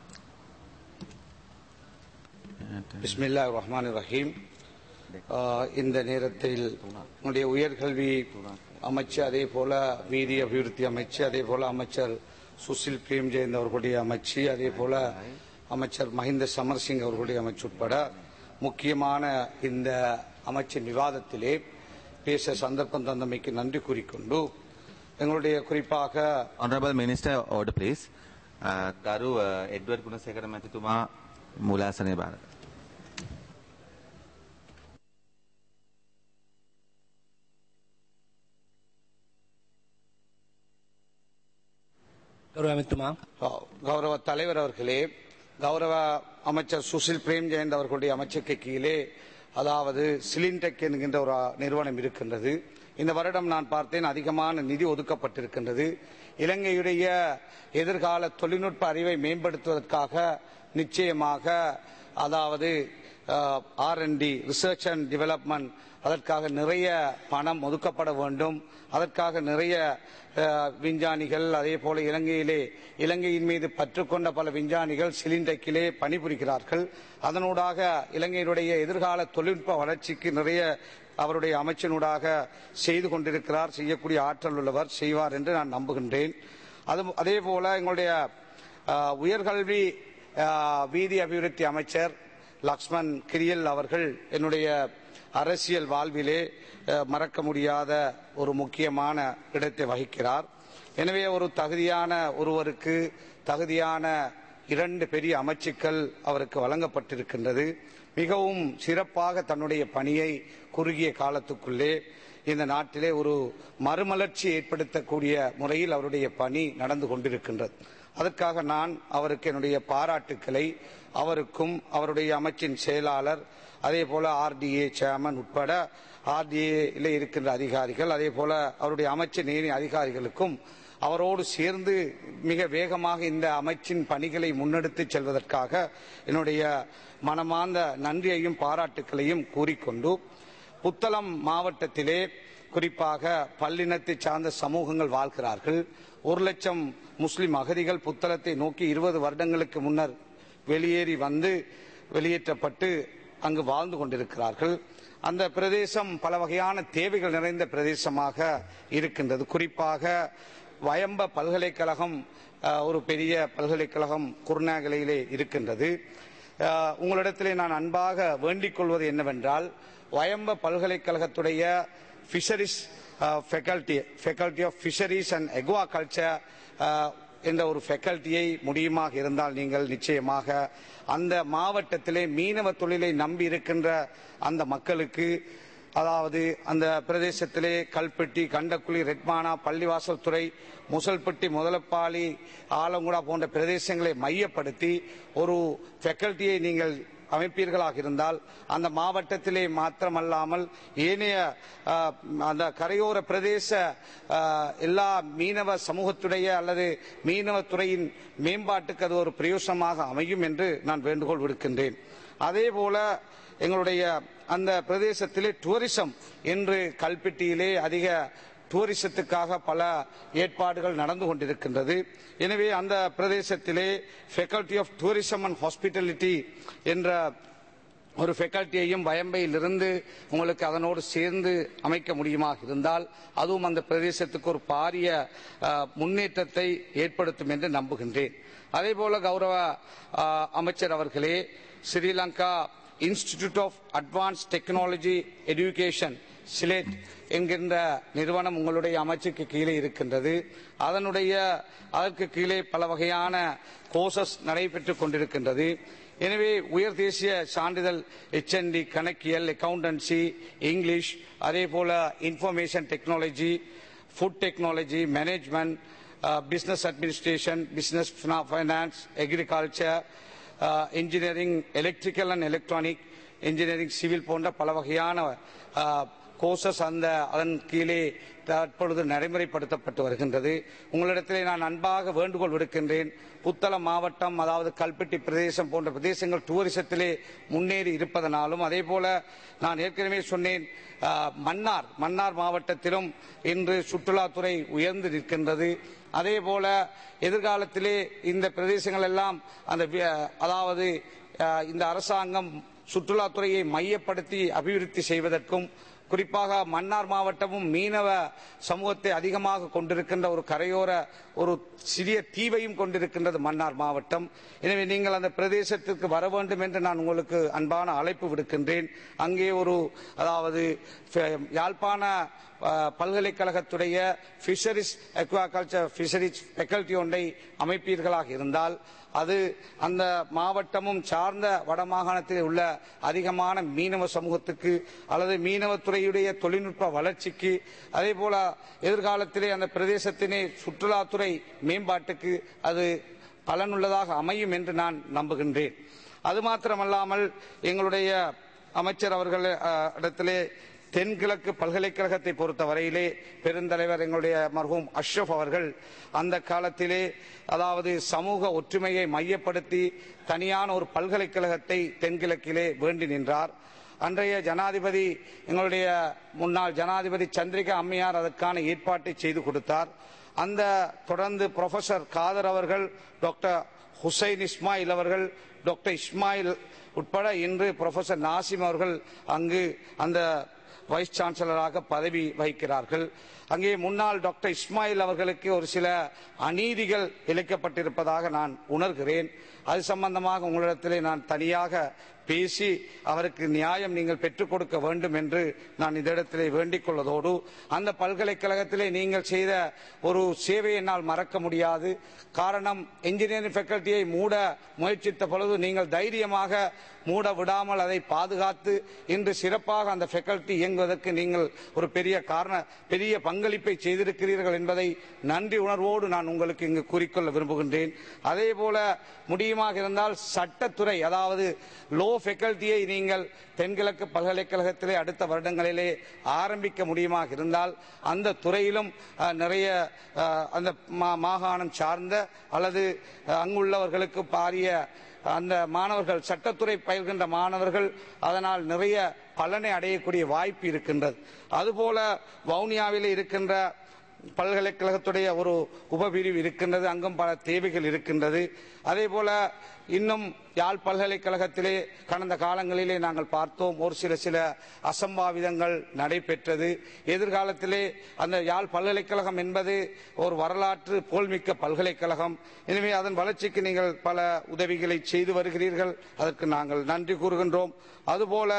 [SPEAKER 8] பிஸ்மில்லாஹிர் ரஹ்மானிர் ரஹீம். இந்த நேரத்தில் உடைய உயர்கல்வி அமைச்சு, அதே போல வீதி அபிவிருத்தி அமைச்சு, அதே போல அமைச்சர் சுசில் பிரேம்ஜெயந்த் அவர்களுடைய அமைச்சு, அதே போல அமைச்சர் மஹிந்த சமர்சிங் அவர்களுடைய அமைச்சு உட்பட முக்கியமான இந்த அமைச்சின் விவாதத்திலே பேச சந்தர்ப்பம் தந்தமைக்கு நன்றி கூறிக்கொண்டு எங்களுடைய குறிப்பாக
[SPEAKER 3] Honorable Minister, order please. Garu Edward Gunasekara මැතිතුමා මූලාසනය බාර.
[SPEAKER 8] கௌரவ தலைவர் அவர்களே, கௌரவ அமைச்சர் சுசில் பிரேம்ஜெயந்த் அவர்களுடைய அமைச்சருக்கு கீழே அதாவது சிலிண்டெக் என்கின்ற ஒரு நிறுவனம் இருக்கின்றது. இந்த வருடம் நான் பார்த்தேன் அதிகமான நிதி ஒதுக்கப்பட்டிருக்கின்றது. இலங்கையுடைய எதிர்கால தொழில்நுட்ப அறிவை மேம்படுத்துவதற்காக நிச்சயமாக அதாவது R and D research and development அதற்காக நிறைய பணம் ஒதுக்கப்பட வேண்டும். அதற்காக நிறைய விஞ்ஞானிகள், அதே போல இலங்கையிலே இலங்கையின் மீது பற்றுக்கொண்ட பல விஞ்ஞானிகள் சிலிண்டெக்கிலே பணிபுரிகிறார்கள். அதனூடாக இலங்கையினுடைய எதிர்கால தொழில்நுட்ப வளர்ச்சிக்கு நிறைய அவருடைய அமைச்சினூடாக செய்து கொண்டிருக்கிறார். செய்யக்கூடிய ஆற்றல் உள்ளவர், செய்வார் என்று நான் நம்புகின்றேன். அதே போல எங்களுடைய உயர்கல்வி வீதி அபிவிருத்தி அமைச்சர் லக்ஷ்மண் கிரியல் அவர்கள் என்னுடைய அரசியல் வாழ்விலே மறக்க முடியாத ஒரு முக்கியமான இடத்தை வகிக்கிறார். எனவே ஒரு தகுதியான ஒருவருக்கு தகுதியான இரண்டு பெரிய அமைச்சுக்கள் அவருக்கு வழங்கப்பட்டிருக்கின்றது. மிகவும் சிறப்பாக தன்னுடைய பணியை குறுகிய காலத்துக்குள்ளே இந்த நாட்டிலே ஒரு மறுமலர்ச்சி ஏற்படுத்தக்கூடிய முறையில் அவருடைய பணி நடந்து கொண்டிருக்கின்றது. அதற்காக நான் அவருக்கு என்னுடைய பாராட்டுக்களை அவருக்கும் அவருடைய அமைச்சின் செயலாளர், அதே போல ஆர்டிஏ சேர்மன் உட்பட ஆர்டிஏ இருக்கின்ற அதிகாரிகள், அதே போல அவருடைய அமைச்சின் ஏனைய அதிகாரிகளுக்கும் அவரோடு சேர்ந்து மிக வேகமாக இந்த அமைச்சின் பணிகளை முன்னெடுத்து செல்வதற்காக என்னுடைய மனமார்ந்த நன்றியையும் பாராட்டுக்களையும் கூறிக்கொண்டு, புத்தளம் மாவட்டத்திலே குறிப்பாக பல்லினத்தை சார்ந்த சமூகங்கள் வாழ்கிறார்கள். ஒரு லட்சம் முஸ்லிம் அகதிகள் புத்தளத்தை நோக்கி இருபது வருடங்களுக்கு முன்னர் வெளியேறி வந்து வெளியேற்றப்பட்டு அங்கு வாழ்ந்து கொண்டிருக்கிறார்கள். அந்த பிரதேசம் பல வகையான தேவைகள் நிறைந்த பிரதேசமாக இருக்கின்றது. குறிப்பாக வயம்ப பல்கலைக்கழகம் ஒரு பெரிய பல்கலைக்கழகம் குருநாகலையிலே இருக்கின்றது. உங்களிடத்திலே நான் அன்பாக வேண்டிக் கொள்வது என்னவென்றால், வயம்ப பல்கலைக்கழகத்துடைய fisheries faculty faculty of fisheries and aquaculture என்ற ஒரு ஃபேக்கல்டியை முடியுமாக இருந்தால் நீங்கள் நிச்சயமாக அந்த மாவட்டத்திலே மீனவ தொழிலை நம்பி இருக்கின்ற அந்த மக்களுக்கு, அதாவது அந்த பிரதேசத்திலே கல்பெட்டி, கண்டக்குழி, ரெட்மானா, பள்ளிவாசல் துறை, முசல்பட்டி, முதலப்பாளி, ஆலங்குடா போன்ற பிரதேசங்களை மையப்படுத்தி ஒரு ஃபேக்கல்டியை நீங்கள் அமைப்பீர்களாக இருந்தால் அந்த மாவட்டத்திலே மாத்திரமல்லாமல் ஏனைய அந்த கரையோர பிரதேச எல்லா மீனவ சமூகத்துடைய அல்லது மீனவத்துறையின் மேம்பாட்டுக்கு அது ஒரு பிரயோசனமாக அமையும் என்று நான் வேண்டுகோள் விடுக்கின்றேன். அதே போல எங்களுடைய அந்த பிரதேசத்திலே டூரிசம் என்று கல்பெட்டியிலே அதிக டூரிசத்துக்காக பல ஏற்பாடுகள் நடந்து கொண்டிருக்கின்றது. எனவே அந்த பிரதேசத்திலே faculty of tourism and hospitality என்ற ஒரு ஃபேக்கல்டியையும் வயம்பையிலிருந்து உங்களுக்கு அதனோடு சேர்ந்து அமைக்க முடியுமாக இருந்தால் அதுவும் அந்த பிரதேசத்துக்கு ஒரு பாரிய முன்னேற்றத்தை ஏற்படுத்தும் என்று நம்புகின்றேன். அதே போல கௌரவ அமைச்சர் அவர்களே, Sri Lanka institute of advance technology education SLIATE என்கின்ற நிறுவனம் உங்களுடைய அமைச்சுக்கு கீழே இருக்கின்றது. அதனுடைய அதற்கு கீழே பல வகையான கோர்சஸ் நடைபெற்றுக் கொண்டிருக்கின்றது. எனவே உயர் தேசிய சான்றிதழ் எச் என் டி, கணக்கியல், அக்கவுண்டன்சி, இங்கிலீஷ், அதே போல information technology, food technology, management, business administration, business finance, agriculture, engineering, electrical and electronic engineering, civil போன்ற பல வகையான கோர்சஸ் அந்த அதன் கீழே தற்பொழுது நடைமுறைப்படுத்தப்பட்டு வருகின்றது. உங்களிடத்திலே நான் அன்பாக வேண்டுகோள் விடுக்கின்றேன். புத்தளம் மாவட்டம், அதாவது கல்பெட்டி பிரதேசம் போன்ற பிரதேசங்கள் டூரிசத்திலே முன்னேறி இருப்பதனாலும், அதே போல நான் ஏற்கனவே சொன்னேன், மன்னார் மன்னார் மாவட்டத்திலும் இன்று சுற்றுலாத்துறை உயர்ந்து நிற்கின்றது. அதே போல எதிர்காலத்திலே இந்த பிரதேசங்கள் எல்லாம் அந்த அதாவது இந்த அரசாங்கம் சுற்றுலாத்துறையை மையப்படுத்தி அபிவிருத்தி செய்வதற்கும், குறிப்பாக மன்னார் மாவட்டமும் மீனவ சமூகத்தை அதிகமாக கொண்டிருக்கின்ற ஒரு கரையோர ஒரு சிறிய தீவையும் கொண்டிருக்கின்றது மன்னார் மாவட்டம். எனவே நீங்கள் அந்த பிரதேசத்திற்கு வர வேண்டும் என்று நான் உங்களுக்கு அன்பான அழைப்பு விடுக்கின்றேன். அங்கே ஒரு அதாவது யாழ்ப்பாண பல்கலைக்கழகத்துடைய பிஷரிஸ் அக்வாகல்ச்சர் பிஷரிஸ் ஃபேக்கல்டி ஒன்றை அமைப்பீர்களாக இருந்தால் அது அந்த மாவட்டமும் சார்ந்த வடமாகாணத்தில் உள்ள அதிகமான மீனவ சமூகத்துக்கு அல்லது மீனவத்துறையுடைய தொழில்நுட்ப வளர்ச்சிக்கு, அதே போல எதிர்காலத்திலே அந்த பிரதேசத்தினை சுற்றுலாத்துறை மேம்பாட்டுக்கு அது பலனுள்ளதாக அமையும் என்று நான் நம்புகின்றேன். அது மாத்திரமல்லாமல் எங்களுடைய அமைச்சர் அவர்கள் இடத்திலே தென்கிழக்கு பல்கலைக்கழகத்தை பொறுத்த வரையிலே பெருந்தலைவர் எங்களுடைய மர்ஹூம் அஷ்ரப் அவர்கள் அந்த காலத்திலே அதாவது சமூக ஒற்றுமையை மையப்படுத்தி தனியான ஒரு பல்கலைக்கழகத்தை தென்கிழக்கிலே வேண்டி நின்றார். அன்றைய ஜனாதிபதி எங்களுடைய முன்னாள் ஜனாதிபதி சந்திரிகா அம்மையார் அதற்கான ஏற்பாட்டை செய்து கொடுத்தார். அந்த தொடர்ந்து புரொஃபசர் காதர் அவர்கள், டாக்டர் ஹுசைன் இஸ்மாயில் அவர்கள், டாக்டர் இஸ்மாயில் உட்பட இன்று புரொஃபசர் நாசிம் அவர்கள் அங்கு அந்த வைஸ் சான்சலராக பதவி வகிக்கிறார்கள். அங்கே முன்னாள் டாக்டர் இஸ்மாயில் அவர்களுக்கு ஒரு சில அநீதிகள் இழைக்கப்பட்டிருப்பதாக நான் உணர்கிறேன். அது சம்பந்தமாக உங்களிடத்திலே நான் தனியாக பேசி அவருக்கு நியாயம் நீங்கள் பெற்றுக் கொடுக்க வேண்டும் என்று நான் இந்த இடத்திலே வேண்டிக் கொள்வதோடு, அந்த பல்கலைக்கழகத்திலே நீங்கள் செய்த ஒரு சேவையை என்னால் மறக்க முடியாது. காரணம், என்ஜினியரிங் ஃபேக்கல்டியை மூட முயற்சித்த பொழுது நீங்கள் தைரியமாக மூட விடாமல் அதை பாதுகாத்து இன்று சிறப்பாக அந்த ஃபேக்கல்டி இயங்குவதற்கு நீங்கள் ஒரு பெரிய காரண பெரிய பங்களிப்பை செய்திருக்கிறீர்கள் என்பதை நன்றி உணர்வோடு நான் உங்களுக்கு இங்கு கூறிக்கொள்ள விரும்புகின்றேன். அதே போல முடியுமாக இருந்தால் சட்டத்துறை, அதாவது லோ ஃபேக்கல்டியை நீங்கள் தென்கிழக்கு பல்கலைக்கழகத்திலே அடுத்த வருடங்களிலே ஆரம்பிக்க முடியுமாக இருந்தால் அந்த துறையிலும் நிறைய அந்த மாகாணம் சார்ந்த அல்லது அங்குள்ளவர்களுக்கு பாரிய அந்த மாணவர்கள், சட்டத்துறை பயில்கின்ற மாணவர்கள் அதனால் நிறைய பலனை அடையக்கூடிய வாய்ப்பு இருக்கின்றது. அதுபோல வவுனியாவில் இருக்கின்ற பல்கலைக்கழகத்துடைய ஒரு உபபிரிவு இருக்கின்றது, அங்கும் பல தேவைகள் இருக்கின்றது. அதே போல இன்னும் யாழ் பல்கலைக்கழகத்திலே கடந்த காலங்களிலே நாங்கள் பார்த்தோம் ஒரு சில சில அசம்பாவிதங்கள் நடைபெற்றது. எதிர்காலத்திலே அந்த யாழ் பல்கலைக்கழகம் என்பது ஒரு வரலாற்று புகழ்மிக்க பல்கலைக்கழகம். எனவே அதன் வளர்ச்சிக்கு நீங்கள் பல உதவிகளை செய்து வருகிறீர்கள், அதற்கு நாங்கள் நன்றி கூறுகின்றோம். அதுபோல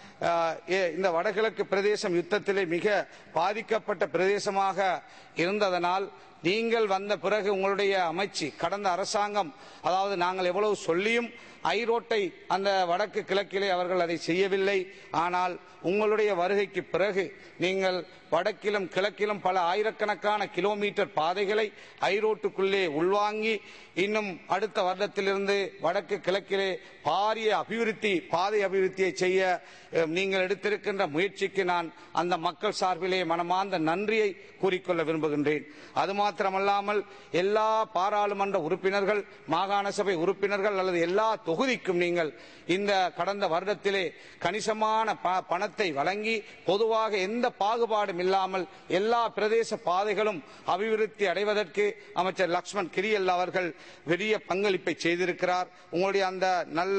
[SPEAKER 8] இந்த வடகிழக்கு பிரதேசம் யுத்தத்திலே மிக பாதிக்கப்பட்ட பிரதேசமாக இருந்ததனால் நீங்கள் வந்த பிறகு உங்களுடைய அமைச்சு, கடந்த அரசாங்கம், அதாவது நாங்கள் எவ்வளவு சொல்லியும் ஐரோட்டை அந்த வடக்கு கிழக்கிலே அவர்கள் அதை செய்யவில்லை. ஆனால் உங்களுடைய வருகைக்கு பிறகு நீங்கள் வடக்கிலும் கிழக்கிலும் பல ஆயிரக்கணக்கான கிலோமீட்டர் பாதைகளை ஐரோட்டுக்குள்ளே உள்வாங்கி இன்னும் அடுத்த வருடத்திலிருந்து வடக்கு கிழக்கிலே பாரிய அபிவிருத்தி பாதை அபிவிருத்தியை செய்ய நீங்கள் எடுத்திருக்கின்ற முயற்சிக்கு நான் அந்த மக்கள் சார்பிலே மனமார்ந்த நன்றியை கூறிக்கொள்ள விரும்புகின்றேன். அது மாத்திரமல்லாமல் எல்லா பாராளுமன்ற உறுப்பினர்கள், மாகாண சபை உறுப்பினர்கள் அல்லது எல்லா தொகுதிக்கும் நீங்கள் இந்த கடந்த வருடத்திலே கணிசமான பணத்தை வழங்கி பொதுவாக எந்த பாகுபாடும் இல்லாமல் எல்லா பிரதேச பாதைகளும் அபிவிருத்தி அடைவதற்கு அமைச்சர் லக்ஷ்மண் கிரியல் அவர்கள் பெரிய பங்களிப்பை செய்திருக்கிறார். உங்களுடைய அந்த நல்ல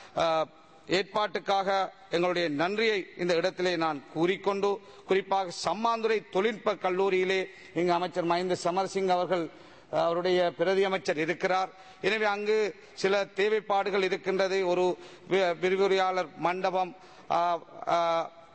[SPEAKER 8] ஏற்பாட்டுக்காக எங்களுடைய நன்றியை இந்த இடத்திலே நான் கூறிக்கொண்டு, குறிப்பாக சம்மாந்துறை தொழில்நுட்ப கல்லூரியிலே இங்கு அமைச்சர் மஹிந்த சமரசிங்க அவர்கள் அவருடைய பிரதி அமைச்சர் இருக்கிறார். எனவே அங்கு சில தேவைப்பாடுகள் இருக்கின்றது. ஒரு விரிவுரையாளர் மண்டபம்,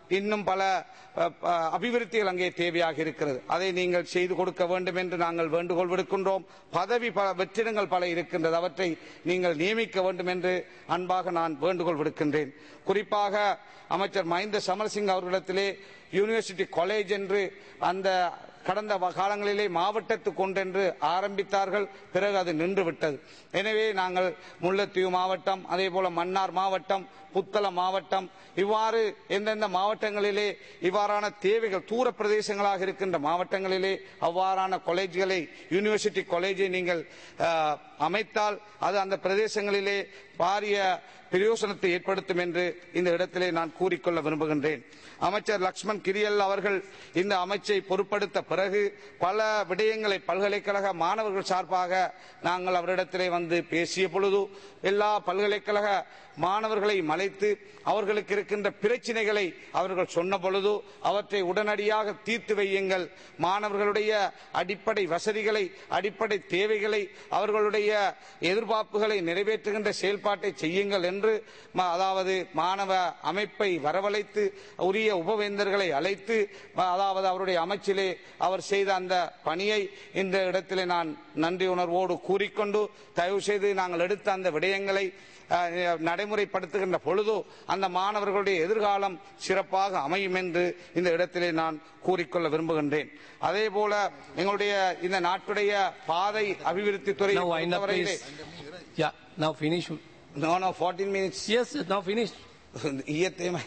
[SPEAKER 8] இன்னும் பல அஹ், அஹ், அபிவிருத்திகள் அங்கே தேவையாக இருக்கிறது. அதை நீங்கள் செய்து கொடுக்க வேண்டும் என்று நாங்கள் வேண்டுகோள் விடுக்கின்றோம். பதவி பல வெற்றிடங்கள் பல இருக்கின்றது, அவற்றை நீங்கள் நியமிக்க வேண்டும் என்று அன்பாக நான் வேண்டுகோள் விடுக்கின்றேன். குறிப்பாக அமைச்சர் மஹிந்த சமரசிங்க அவர்களிடத்திலே யூனிவர்சிட்டி காலேஜ் என்று அந்த கடந்த காலங்களிலே மாவட்டத்துக்கு ஒன்றென்று ஆரம்பித்தார்கள், பிறகு அது நின்று விட்டது. எனவே நாங்கள் முல்லைத்தீவு மாவட்டம், அதே போல மன்னார் மாவட்டம், புத்தளம் மாவட்டம், இவ்வாறு எந்தெந்த மாவட்டங்களிலே இவ்வாறான தேவைகள் தூர பிரதேசங்களாக இருக்கின்ற மாவட்டங்களிலே அவ்வாறான காலேஜ்களை யூனிவர்சிட்டி காலேஜை நீங்கள் அஹ், அமைத்தால் அது அந்த பிரதேசங்களிலே பாரிய பிரயோசனத்தை ஏற்படுத்தும் என்று இந்த இடத்திலே நான் கூறிக்கொள்ள விரும்புகின்றேன். அமைச்சர் லக்ஷ்மண் கிரியல் அவர்கள் இந்த அமைச்சை பொறுப்படுத்த பிறகு பல விடயங்களை பல்கலைக்கழக மாணவர்கள் சார்பாக நாங்கள் அவரிடத்திலே வந்து பேசிய பொழுது எல்லா பல்கலைக்கழக மாணவர்களையும் அழைத்து அவர்களுக்கு இருக்கின்ற பிரச்சினைகளை அவர்கள் சொன்ன பொழுது அவற்றை உடனடியாக தீர்த்து வையுங்கள், மாணவர்களுடைய அடிப்படை வசதிகளை அடிப்படை தேவைகளை அவர்களுடைய எதிர்பார்ப்புகளை நிறைவேற்றுகின்ற செயல்பாட்டை செய்யுங்கள் என்று அதாவது மாணவ அமைப்பை வரவழைத்து உரிய உபவேந்தர்களை அழைத்து அதாவது அவருடைய அமைச்சிலே அவர் செய்த அந்த பணியை இந்த இடத்திலே நான் நன்றி உணர்வோடு கூறிக்கொண்டு தயவு செய்து நாங்கள் எடுத்த அந்த விடயங்களை நடைமுறைப்படுத்துகின்ற பொழுது அந்த மாணவர்களுடைய எதிர்காலம் சிறப்பாக அமையும் என்று இந்த இடத்திலே நான் கூறிக்கொள்ள விரும்புகின்றேன். அதே போல எங்களுடைய இந்த நாட்டுடைய பாதை அபிவிருத்தி துறை பொறுத்தவரையிலே
[SPEAKER 1] Yeah, now finish.
[SPEAKER 8] no no fourteen minutes
[SPEAKER 1] Yes, now finish.
[SPEAKER 8] ඊයේතේම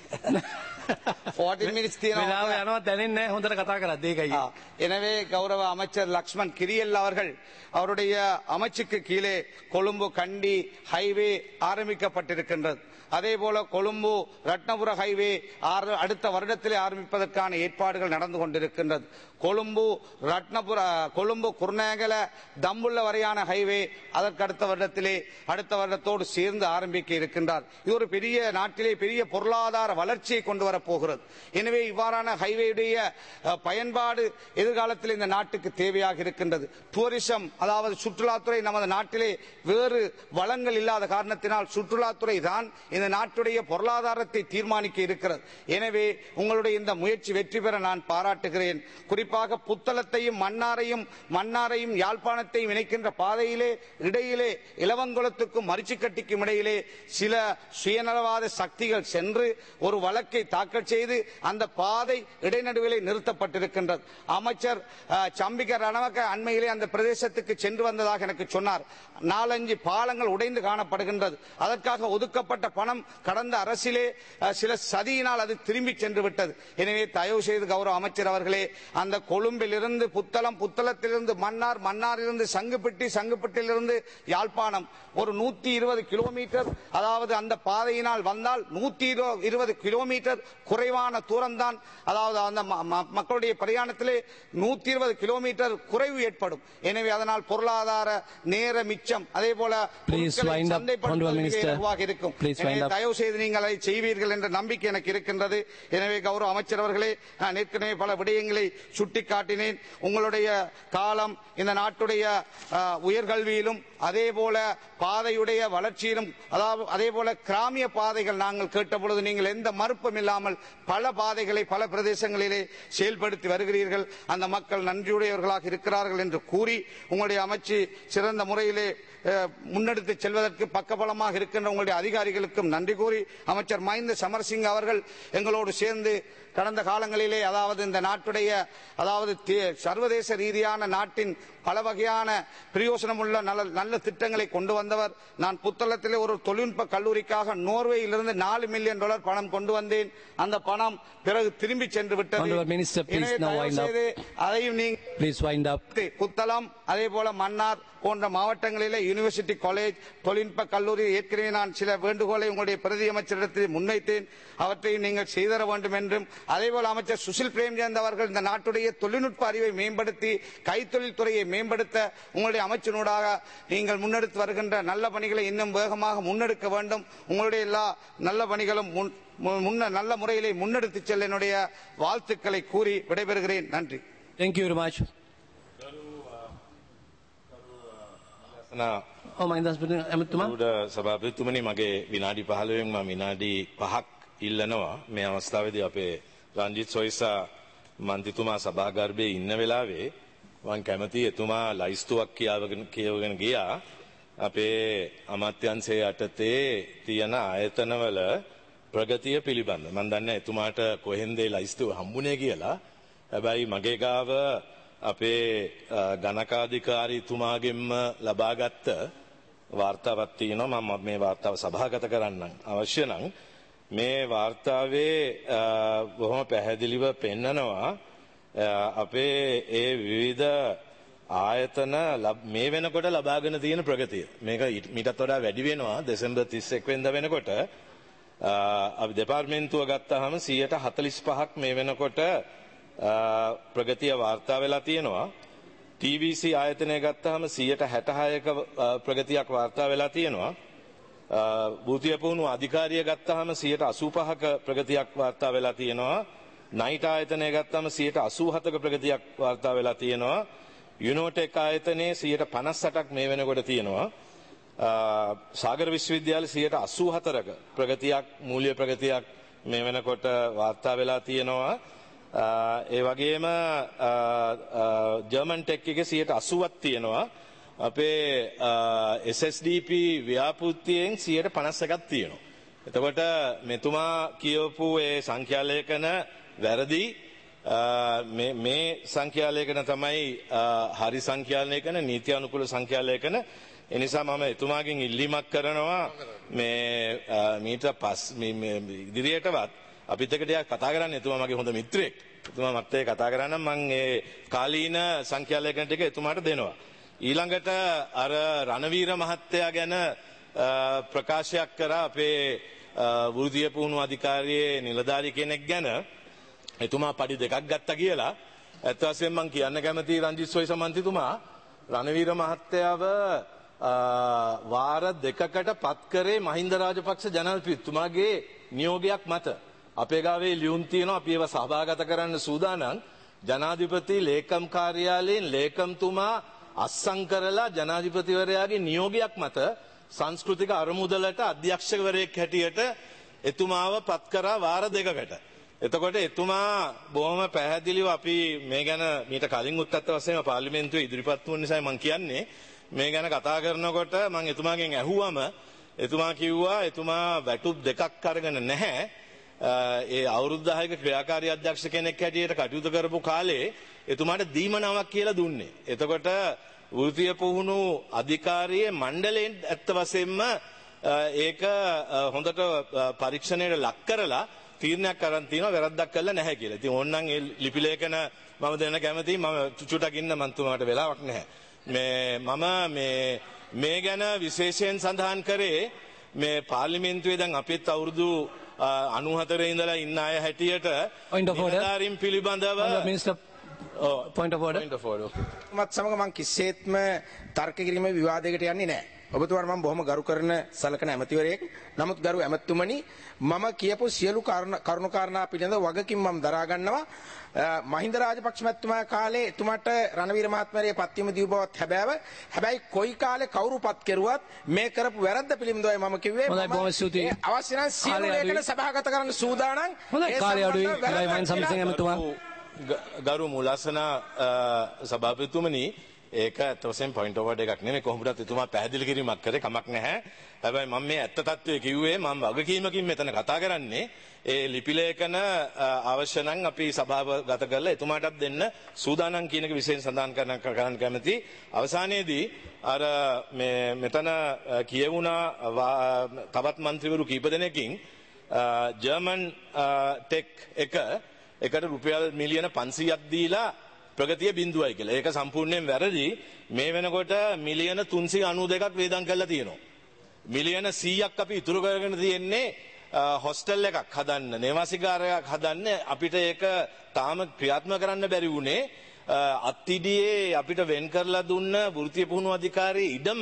[SPEAKER 8] fourteen minutes
[SPEAKER 1] වෙලාව
[SPEAKER 8] තියෙනවා.
[SPEAKER 1] යනවා දැනෙන්නේ නැහැ හොඳට කතා කරද්දී ඒකයි.
[SPEAKER 8] ஆ, எனவே கௌரவ அமைச்சர் லக்ஷ்மண் கிரியல் அவர்கள் அவருடைய அமைச்சுக்கு கீழே கொழும்பு கண்டி ஹைவே ஆரம்பிக்கப்பட்டிருக்கின்றது. அதே போல கொழும்பு ரத்னபுர ஹைவே அடுத்த வருடத்திலே ஆரம்பிப்பதற்கான ஏற்பாடுகள் நடந்து கொண்டிருக்கின்றது. கொழும்பு ரத்னபுர கொழும்பு குர்நாகல தம்புள்ள வரையான ஹைவே அதற்கு அடுத்த வருடத்திலே அடுத்த வருடத்தோடு சேர்ந்து ஆரம்பிக்க இருக்கின்றார். இது ஒரு பெரிய நாட்டிலே பெரிய பொருளாதார வளர்ச்சியை கொண்டு வரப்போகிறது. எனவே இவ்வாறான ஹைவேயுடைய பயன்பாடு எதிர்காலத்தில் இந்த நாட்டுக்கு தேவையாக இருக்கின்றது. டூரிசம் அதாவது சுற்றுலாத்துறை நமது நாட்டிலே வேறு வளங்கள் இல்லாத காரணத்தினால் சுற்றுலாத்துறை தான் இந்த நாட்டுடைய பொருளாதாரத்தை தீர்மானிக்க இருக்கிறது. எனவே உங்களுடைய இந்த முயற்சி வெற்றி பெற நான் பாராட்டுகிறேன். குறிப்பாக புத்தளத்தையும் மன்னாரையும் மன்னாரையும் யாழ்ப்பாணத்தையும் இணைக்கின்ற பாதையிலே இடையிலே இளவங்குளத்துக்கும் மரிச்சிக்கட்டிக்கும் இடையிலே சில சுயநலவாத சக்திகள் சென்று ஒரு வழக்கை தாக்கல் செய்து அந்த பாதை இடைநடுவிலே நிறுத்தப்பட்டிருக்கின்றது. அமைச்சர் சம்பிக்க ரணவக்க அண்மையிலே அந்த பிரதேசத்துக்கு சென்று வந்ததாக எனக்கு சொன்னார். நாலஞ்சு பாலங்கள் உடைந்து காணப்படுகின்றது. அதற்காக ஒதுக்கப்பட்ட பணம் கடந்த அரசிலே சில சதியினால் அது திரும்பி சென்று விட்டது. எனவே தயவு செய்து கௌரவ அமைச்சர் அவர்களே அந்த கொழும்பிலிருந்து புத்தளம், புத்தளத்திலிருந்து மன்னார், மன்னாரிலிருந்து சங்குப்பட்டி, சங்குப்பட்டியிலிருந்து யாழ்ப்பாணம் ஒரு நூத்தி இருபது கிலோமீட்டர் அதாவது அந்த பாதையினால் வந்தால் நூத்தி இருபது கிலோமீட்டர் குறைவான தூரம் தான் அதாவது அந்த மக்களுடைய பிரயாணத்திலே நூத்தி இருபது கிலோமீட்டர் குறைவு ஏற்படும். எனவே அதனால் பொருளாதார நேர மிச்சம் அதே போல இருக்கும். தயவு செய்து நீங்கள் அதை செய்வீர்கள் என்ற நம்பிக்கை எனக்கு இருக்கின்றது. எனவே கௌரவ அமைச்சர் அவர்களே நான் ஏற்கனவே பல விடயங்களை சுட்டிக்காட்டினேன். உங்களுடைய காலம் இந்த நாட்டுடைய உயர்கல்வியிலும் அதே போல பாதையுடைய வளர்ச்சியிலும் அதாவது அதே போல கிராமிய பாதைகள் நாங்கள் கேட்டபொழுது நீங்கள் எந்த மறுப்பும் இல்லாமல் பல பாதைகளை பல பிரதேசங்களிலே செயல்படுத்தி வருகிறீர்கள். அந்த மக்கள் நன்றியுடையவர்களாக இருக்கிறார்கள் என்று கூறி உங்களுடைய அமைச்சு சிறந்த முறையிலே முன்னெடுத்து செல்வதற்கு பக்கபலமாக இருக்கின்ற உங்களுடைய அதிகாரிகளுக்கும் நன்றி கூறி அமைச்சர் மஹிந்த சமரசிங்க அவர்கள் எங்களோடு சேர்ந்து கடந்த காலங்களிலே அதாவது இந்த நாட்டுடைய அதாவது சர்வதேச ரீதியான நாட்டின் பல வகையான பிரயோசனம் உள்ள நல்ல நல்ல திட்டங்களை கொண்டு வந்தவர். நான் புத்தளத்திலே ஒரு தொழில்நுட்ப கல்லூரிக்காக நோர்வேயிலிருந்து நாலு மில்லியன் டாலர் பணம் கொண்டு வந்தேன். அந்த பணம் பிறகு திரும்பி சென்று விட்டது. அதையும் நீங்கள் புத்தளம் அதே போல மன்னார் போன்ற மாவட்டங்களிலே யூனிவர்சிட்டி காலேஜ் தொழில்நுட்ப கல்லூரி ஏற்கனவே நான் சில வேண்டுகோளை உங்களுடைய பிரதி அமைச்சரிடத்தில் முன்வைத்தேன். அவற்றையும் நீங்கள் செய்தர வேண்டும் என்றும் அதேபோல அமைச்சர் சுசில் பிரேம்சந்த் அவர்கள் இந்த நாட்டுடைய தொழில்நுட்ப அறிவை மேம்படுத்தி கைத்தொழில் துறையை மேம்படுத்த உங்களுடைய அமைச்சனூடாக நீங்கள் முன்னெடுத்து வருகின்ற நல்ல பணிகளை இன்னும் வேகமாக முன்னெடுக்க வேண்டும். உங்களுடைய எல்லா நல்ல பணிகளும் முன்ன நல்ல முறையிலே முன்னெடுத்து செல்ல என்னுடைய வாழ்த்துக்களை கூறி விடைபெறுகிறேன். நன்றி.
[SPEAKER 1] Thank you very much. Oh, my
[SPEAKER 9] සභාපතිතුමනි මගේ විනාඩි පහළොවෙන් මම විනාඩි පහක් ඉල්ලනවා මේ අවස්ථාවේදී අපේ රංජිත් සොයිසා මන්ත්‍රීතුමා සභාගර්භයේ ඉන්න වෙලාවේ මම කැමති එතුමා ලයිස්තුවක් කියවගෙන කියවගෙන ගියා අපේ අමාත්‍යාංශයේ යටතේ තියෙන ආයතනවල ප්‍රගතිය පිළිබඳ. මම දන්නේ එතුමාට කොහෙන්ද ඒ ලයිස්තුව හම්බුනේ කියලා. හැබැයි මගේ ගාව අපේ ගණකාධිකාරීතුමාගෙන්ම ලබාගත්ත වාර්තාවක් තියෙනවා. මම මේ වාර්තාව සභාගත කරන්න අවශ්‍ය නම් මේ වාර්තාවේ බොහොම පැහැදිලිව පෙන්නනවා අපේ ඒ විවිධ ආයතන මේ වෙනකොට ලබාගෙන තියෙන ප්‍රගතිය. මේක මීටත් වඩා වැඩි වෙනවා දෙසැම්බර් තිස් එක් වෙනිදා වෙනකොට අපි දෙපාර්තමේන්තුව ගත්තාම සියයට හතළිස් පහක් මේ වෙනකොට ප්‍රගතිය වාර්තා වෙලා තියෙනවා. ටී වී සී ආයතනය ගත්තාම සියයට හැට හයක ප්‍රගතියක් වාර්තා වෙලා තියෙනවා. භූතිය පුහුණුව අධිකාරිය ගත්තාම සියයට අසූ පහක ප්‍රගතියක් වාර්තා වෙලා තියෙනවා. නයිට් ආයතනය ගත්තාම සියයට අසූ හතක ප්‍රගතියක් වාර්තා වෙලා තියෙනවා. යුනෝටෙක් ආයතනයේ සියයට පනස් අටක් මේ වෙනකොට තියෙනවා. සාගර විශ්වවිද්‍යාලය සියයට අසූ හතරක ප්‍රගතියක් මූල්‍ය ප්‍රගතියක් මේ වෙනකොට වාර්තා වෙලා තියෙනවා. ඒ වගේම ජර්මන් ටෙක් එකේ සියයට අසූවක් තියෙනවා. අපේ එස් එස් ඩී පී ව්‍යාපෘතියෙන් සියයට පනස් එකක් තියෙනවා. එතකොට මෙතුමා කියවපු ඒ සංඛ්‍යාලේඛන වැරදි. මේ මේ සංඛ්‍යාලේඛන තමයි හරි සංඛ්‍යාලේඛන නීති අනුකූල සංඛ්‍යාලේඛන. ඒ නිසා මම එතුමාගෙන් ඉල්ලීමක් කරනවා මේ මීට පස් මේ ඉදිරියටවත් අපිත් එක්ක ටිකක් කතා කරන්න. එතුමා මගේ හොඳ මිත්‍රයෙක්. එතුමා මත් එක්ක කතා කරන්න මම ඒ කාලීන සංඛ්‍යාලේඛන ටික එතුමාට දෙනවා. ඊළඟට අර රණවීර මහත්තයා ගැන ප්‍රකාශයක් කරා අපේ වෘත්තීය පුහුණුව අධිකාරියේ නිලධාරි කෙනෙක් ගැන. එතුමා පඩි දෙකක් ගත්තා කියලා. ඇත්ත වශයෙන්ම මම කියන්න කැමතියි රංජිත් සොයිසා මන්ත්‍රීතුමා රණවීර මහත්තයාව වාර දෙකකට පත් කරේ මහින්ද රාජපක්ෂ ජනාධිපතිතුමාගේ නියෝගයක් මත. අපේ ගාවේ ලියුම් තියෙනවා අපි ඒවා සභාගත කරන්න සූදානම්. ජනාධිපති ලේකම් කාර්යාලයෙන් ලේකම්තුමා අස්සම් කරලා ජනාධිපතිවරයාගේ නියෝගයක් මත සංස්කෘතික අරමුදලට අධ්‍යක්ෂකවරයෙක් හැටියට එතුමාව පත් කරා වාර දෙකකට. එතකොට එතුමා බොහොම පැහැදිලිව අපි මේ ගැන මීට කලින් උත්තත්ත වශයෙන් පාර්ලිමේන්තුවේ ඉදිරිපත් වුණ නිසා මම කියන්නේ මේ ගැන කතා කරනකොට මම එතුමාගෙන් ඇහුවම එතුමා කිව්වා එතුමා වැටුප් දෙකක් අරගෙන නැහැ. ඒ අවුරුදු දහයක ක්‍රියාකාරී අධ්‍යක්ෂ කෙනෙක් හැටියට කටයුතු කරපු කාලේ එතුමාට දීමනාවක් කියලා දුන්නේ. එතකොට වෘත්තීය පුහුණු අධිකාරියේ මණ්ඩලයෙන් ඇත්ත වශයෙන්ම ඒක හොඳට පරීක්ෂණයට ලක් කරලා තීරණයක් අරන් තියෙනවා වැරද්දක් කළා නැහැ කියලා. ඉතින් ඕනනම් ඒ ලිපි ලේඛන මම දෙන්න කැමතියි. මම චුට්ටක් ඉන්න මම තුමාට වෙලාවක් නැහැ. මේ මම මේ මේ ගැන විශේෂයෙන් සඳහන් කරේ මේ පාර්ලිමේන්තුවේ දැන් අපිත් අවුරුදු අනූහතරේ ඉඳලා ඉන්න අය හැටියට නිලධාරීන් පිළිබඳව
[SPEAKER 1] minister point of order
[SPEAKER 9] point of order okay
[SPEAKER 6] මත් සමග මම කිසිසේත්ම තර්ක කිරීම විවාදයකට යන්නේ නැහැ. ඔබතුමාට මම බොහොම ගරු කරන සලකන ඇමතිවරයෙක්. නමුත් ගරු ඇමතුමනි මම කියපු සියලු කරුණු කාරණා පිළිබඳව වගකීම් මම දරා ගන්නවා. මහින්ද රාජපක්ෂ මහත්මයා කාලේ එතුමාට රණවීර මහත්මයාගේ පත්වීම දී බවත් හැබෑව. හැබැයි කොයි කාලේ කවුරු පත් කෙරුවත් මේ කරපු වැරද්ද පිළිබඳවයි මම කිව්වේ. අවශ්‍ය නම් සියලු ලේඛන සභාගත කරන්න සූදානම්.
[SPEAKER 1] හොඳයි කාර්ය අඩුයි. ගයි මයින් සම්සිංහ ඇමතුමා
[SPEAKER 9] ගරු මුලසන සභාපතිතුමනි ඒක ඇත්ත වශයෙන් පොයින්ට් ඕවර් එකක් නෙමෙයි කොහොමදත් එතුමා පැහැදිලි කිරීමක් කරේ කමක් නැහැ. හැබැයි මම මේ ඇත්ත තත්ත්වය කිව්වේ මම වගකීමකින් මෙතන කතා කරන්නේ. ඒ ලිපි ලේඛන අවශ්‍ය නම් අපි සභාව ගත කරලා එතුමාටත් දෙන්න සූදානම් කියන එක විශේෂයෙන් සඳහන් කරන්න කරන්න කැමති. අවසානයේදී අර මේ මෙතන කියවුණා තවත් മന്ത്രിවරු කීප දෙනෙකින් ජර්මන් ටෙක් එක එකට රුපියල් මිලියන පන්සීයක් දීලා ප්‍රගතිය බිඳුවයි කියලා. ඒක සම්පූර්ණයෙන් වැරදි. මේ වෙනකොට මිලියන තුන්සිය අනූ දෙකක් වේදම් කරලා තියෙනවා. මිලියන සීයක් අපි ඉතුරු කරගෙන තියෙන්නේ හොස්ටල් එකක් හදන්න, නේවාසිකාරයක් හදන්න. අපිට ඒක තාම ක්‍රියාත්මක කරන්න බැරි වුණේ අත්තිඩියේ අපිට වෙන් කරලා දුන්න වෘත්තීය පුහුණුව අධිකාරියේ ඉඩම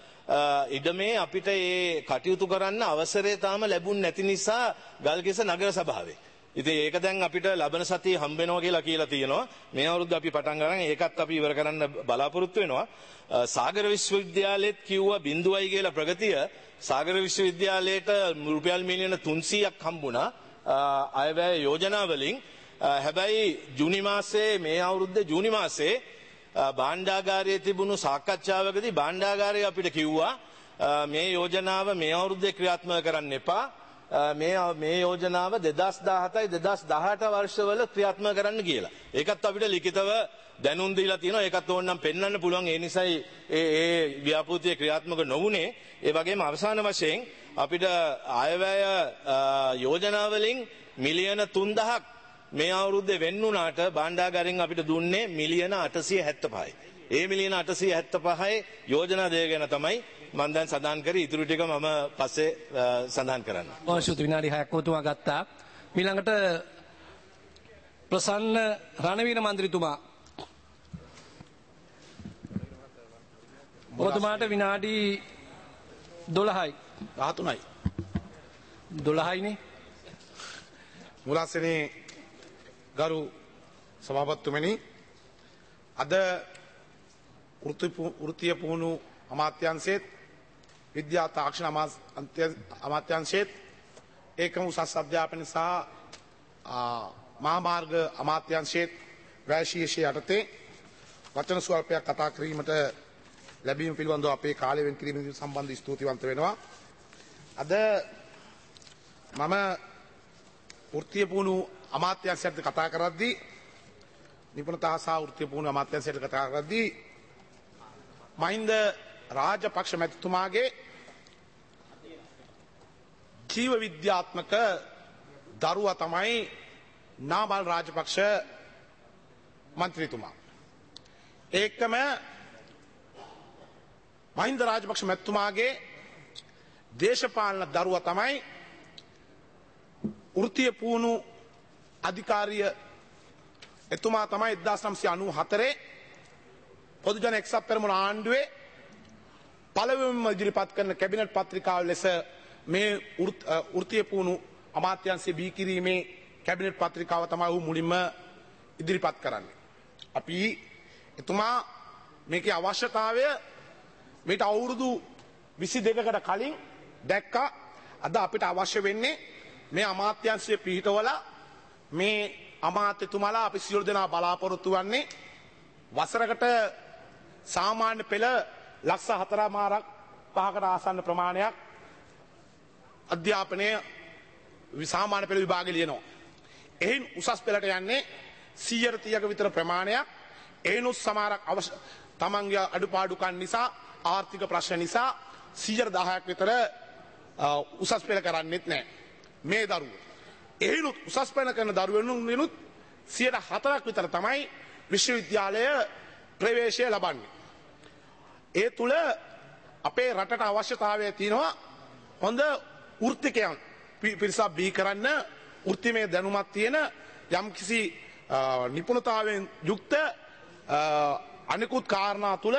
[SPEAKER 9] ඉඩමේ අපිට ඒ කටයුතු කරන්න අවසරය තාම ලැබුණ නැති නිසා ගල්කිස්ස නගර සභාවේ. ඉතින් ඒක දැන් අපිට ලබන සතියේ හම්බ වෙනවා කියලා කියලා තියෙනවා. මේ අවුරුද්ද අපි පටන් ගන්න ඒකත් අපි ඉවර කරන්න බලාපොරොත්තු වෙනවා. සාගර විශ්වවිද්‍යාලයේත් කිව්වා බිඳුවයි කියලා ප්‍රගතිය. සාගර විශ්වවිද්‍යාලයට රුපියල් මිලියන තුන්සීයක් හම්බුණා අයවැය යෝජනා වලින්. හැබැයි ජුනි මාසේ මේ අවුරුද්දේ ජූනි මාසේ භාණ්ඩාගාරයේ තිබුණු සාකච්ඡාවකදී භාණ්ඩාගාරය අපිට කිව්වා මේ යෝජනාව මේ අවුරුද්දේ ක්‍රියාත්මක කරන්න එපා. මේ මේ යෝජනාව දෙදහස් දාහතයි දෙදහස් දහඅට වර්ෂවල ක්‍රියාත්මක කරන්න කියලා. ඒකත් අපිට ලිඛිතව දැනුම් දීලා තියෙනවා. ඒකත් ඕනනම් පෙන්වන්න පුළුවන්. ඒ නිසායි ඒ ඒ ව්‍යාපෘතිය ක්‍රියාත්මක නොවුනේ. ඒ වගේම අවසාන වශයෙන් අපිට ආයවැය යෝජනා වලින් මිලියන තුන්දහක් මේ අවුරුද්දේ වෙන්නුනාට භාණ්ඩාගාරයෙන් අපිට දුන්නේ මිලියන අටසිය හැත්තපහයි. ඒ මිලියන අටසිය හැත්තපහයි යෝජනා දෙය ගැන තමයි මම දැන් සඳහන් කරේ. ඉතුරු ටික මම පස්සේ සඳහන් කරන්න.
[SPEAKER 1] අවශ්‍ය විනාඩි හයක් ඔතුමා ගත්තා. ඊළඟට ප්‍රසන්න රණවීර මන්ත්‍රීතුමා ඔබතුමාට විනාඩි දොළහයි.
[SPEAKER 4] දහතුනයි.
[SPEAKER 1] දොළහයිනේ.
[SPEAKER 10] මුලාසනේ ගරු සභාපතිතුමනි, අද වෘත්තීය පුහුණු අමාත්‍යාංශයේත් විද්‍යා තාක්ෂණ අමාත්‍යාංශයේත් ඒකම උසස් අධ්‍යාපන සහ මහාමාර්ග අමාත්‍යාංශයේත් වැශීෂය යටතේ වචන ස්වල්පයක් කතා කිරීමට ලැබීම පිළිබඳව අපේ කාලය වෙන් කිරීම සම්බන්ධ ස්තුතිවන්ත වෙනවා. අද මම වෘත්තීය පුහුණු අමාත්‍යාංශයට කතා කරද්දී නිපුණතා සහ වෘත්තීය පුහුණු අමාත්‍යාංශයට කතා කරද්දී මහින්ද රාජපක්ෂ මැතිතුමාගේ ජීව විද්‍යාත්මක දරුවා තමයි නාමල් රාජපක්ෂ මන්ත්‍රීතුමා. ඒකම මහින්ද රාජපක්ෂ මැතිතුමාගේ දේශපාලන දරුවා තමයි වෘත්තීය පුහුණු අධිකාරිය එතුමා තමයි එක්දාස් නවසිය අනූ හතරේ පොදුජන එක්සත් පෙරමුණ ආණ්ඩුවේ පළවෙනිම ඉදිරිපත් කරන කැබිනට් පත්‍රිකාව ලෙස මේ වෘත්තීය පුහුණු අමාත්‍යාංශය බිහි කිරීමේ කැබිනට් පත්‍රිකාව තමයි ඔහු මුලින්ම ඉදිරිපත් කරන්නේ. අපි එතුමා මේකේ අවශ්‍යතාවය මේට අවුරුදු විසි දෙකකට කලින් දැක්කා. අද අපිට අවශ්‍ය වෙන්නේ මේ අමාත්‍යාංශය පිහිටවලා මේ අමාත්‍යතුමාලා අපි සියලු දෙනා බලාපොරොත්තු වන්නේ වසරකට සාමාන්‍ය පෙළ ලක්ෂ හතරමාරක් පහකට ආසන්න ප්‍රමාණයක් අධ්‍යාපනය සාමාන්‍ය පෙළ විභාගෙ ලියනවා. එයින් උසස් පෙළට යන්නේ සියයට තිහක විතර ප්‍රමාණයක්. එයිනුත් සමහරක් අවශ්‍ය තමන්ගේ අඩුපාඩුකම් නිසා ආර්ථික ප්‍රශ්න නිසා සියයට දහයක් විතර උසස් පෙළ කරන්නෙත් නැහැ මේ දරුවෝ. එයිනුත් උසස් පෙළ කරන දරුවනුත් සියයට හතරක් විතර තමයි විශ්වවිද්‍යාලය ප්‍රවේශය ලබන්නේ. ඒ තුල අපේ රටට අවශ්‍යතාවය තියෙනවා හොඳ වෘත්තිකයන් පිරිසක් බිහි කරන්න, වෘත්තිමය දැනුමක් තියෙන යම්කිසි නිපුණතාවයෙන් යුක්ත අනිකුත් කාරණා තුල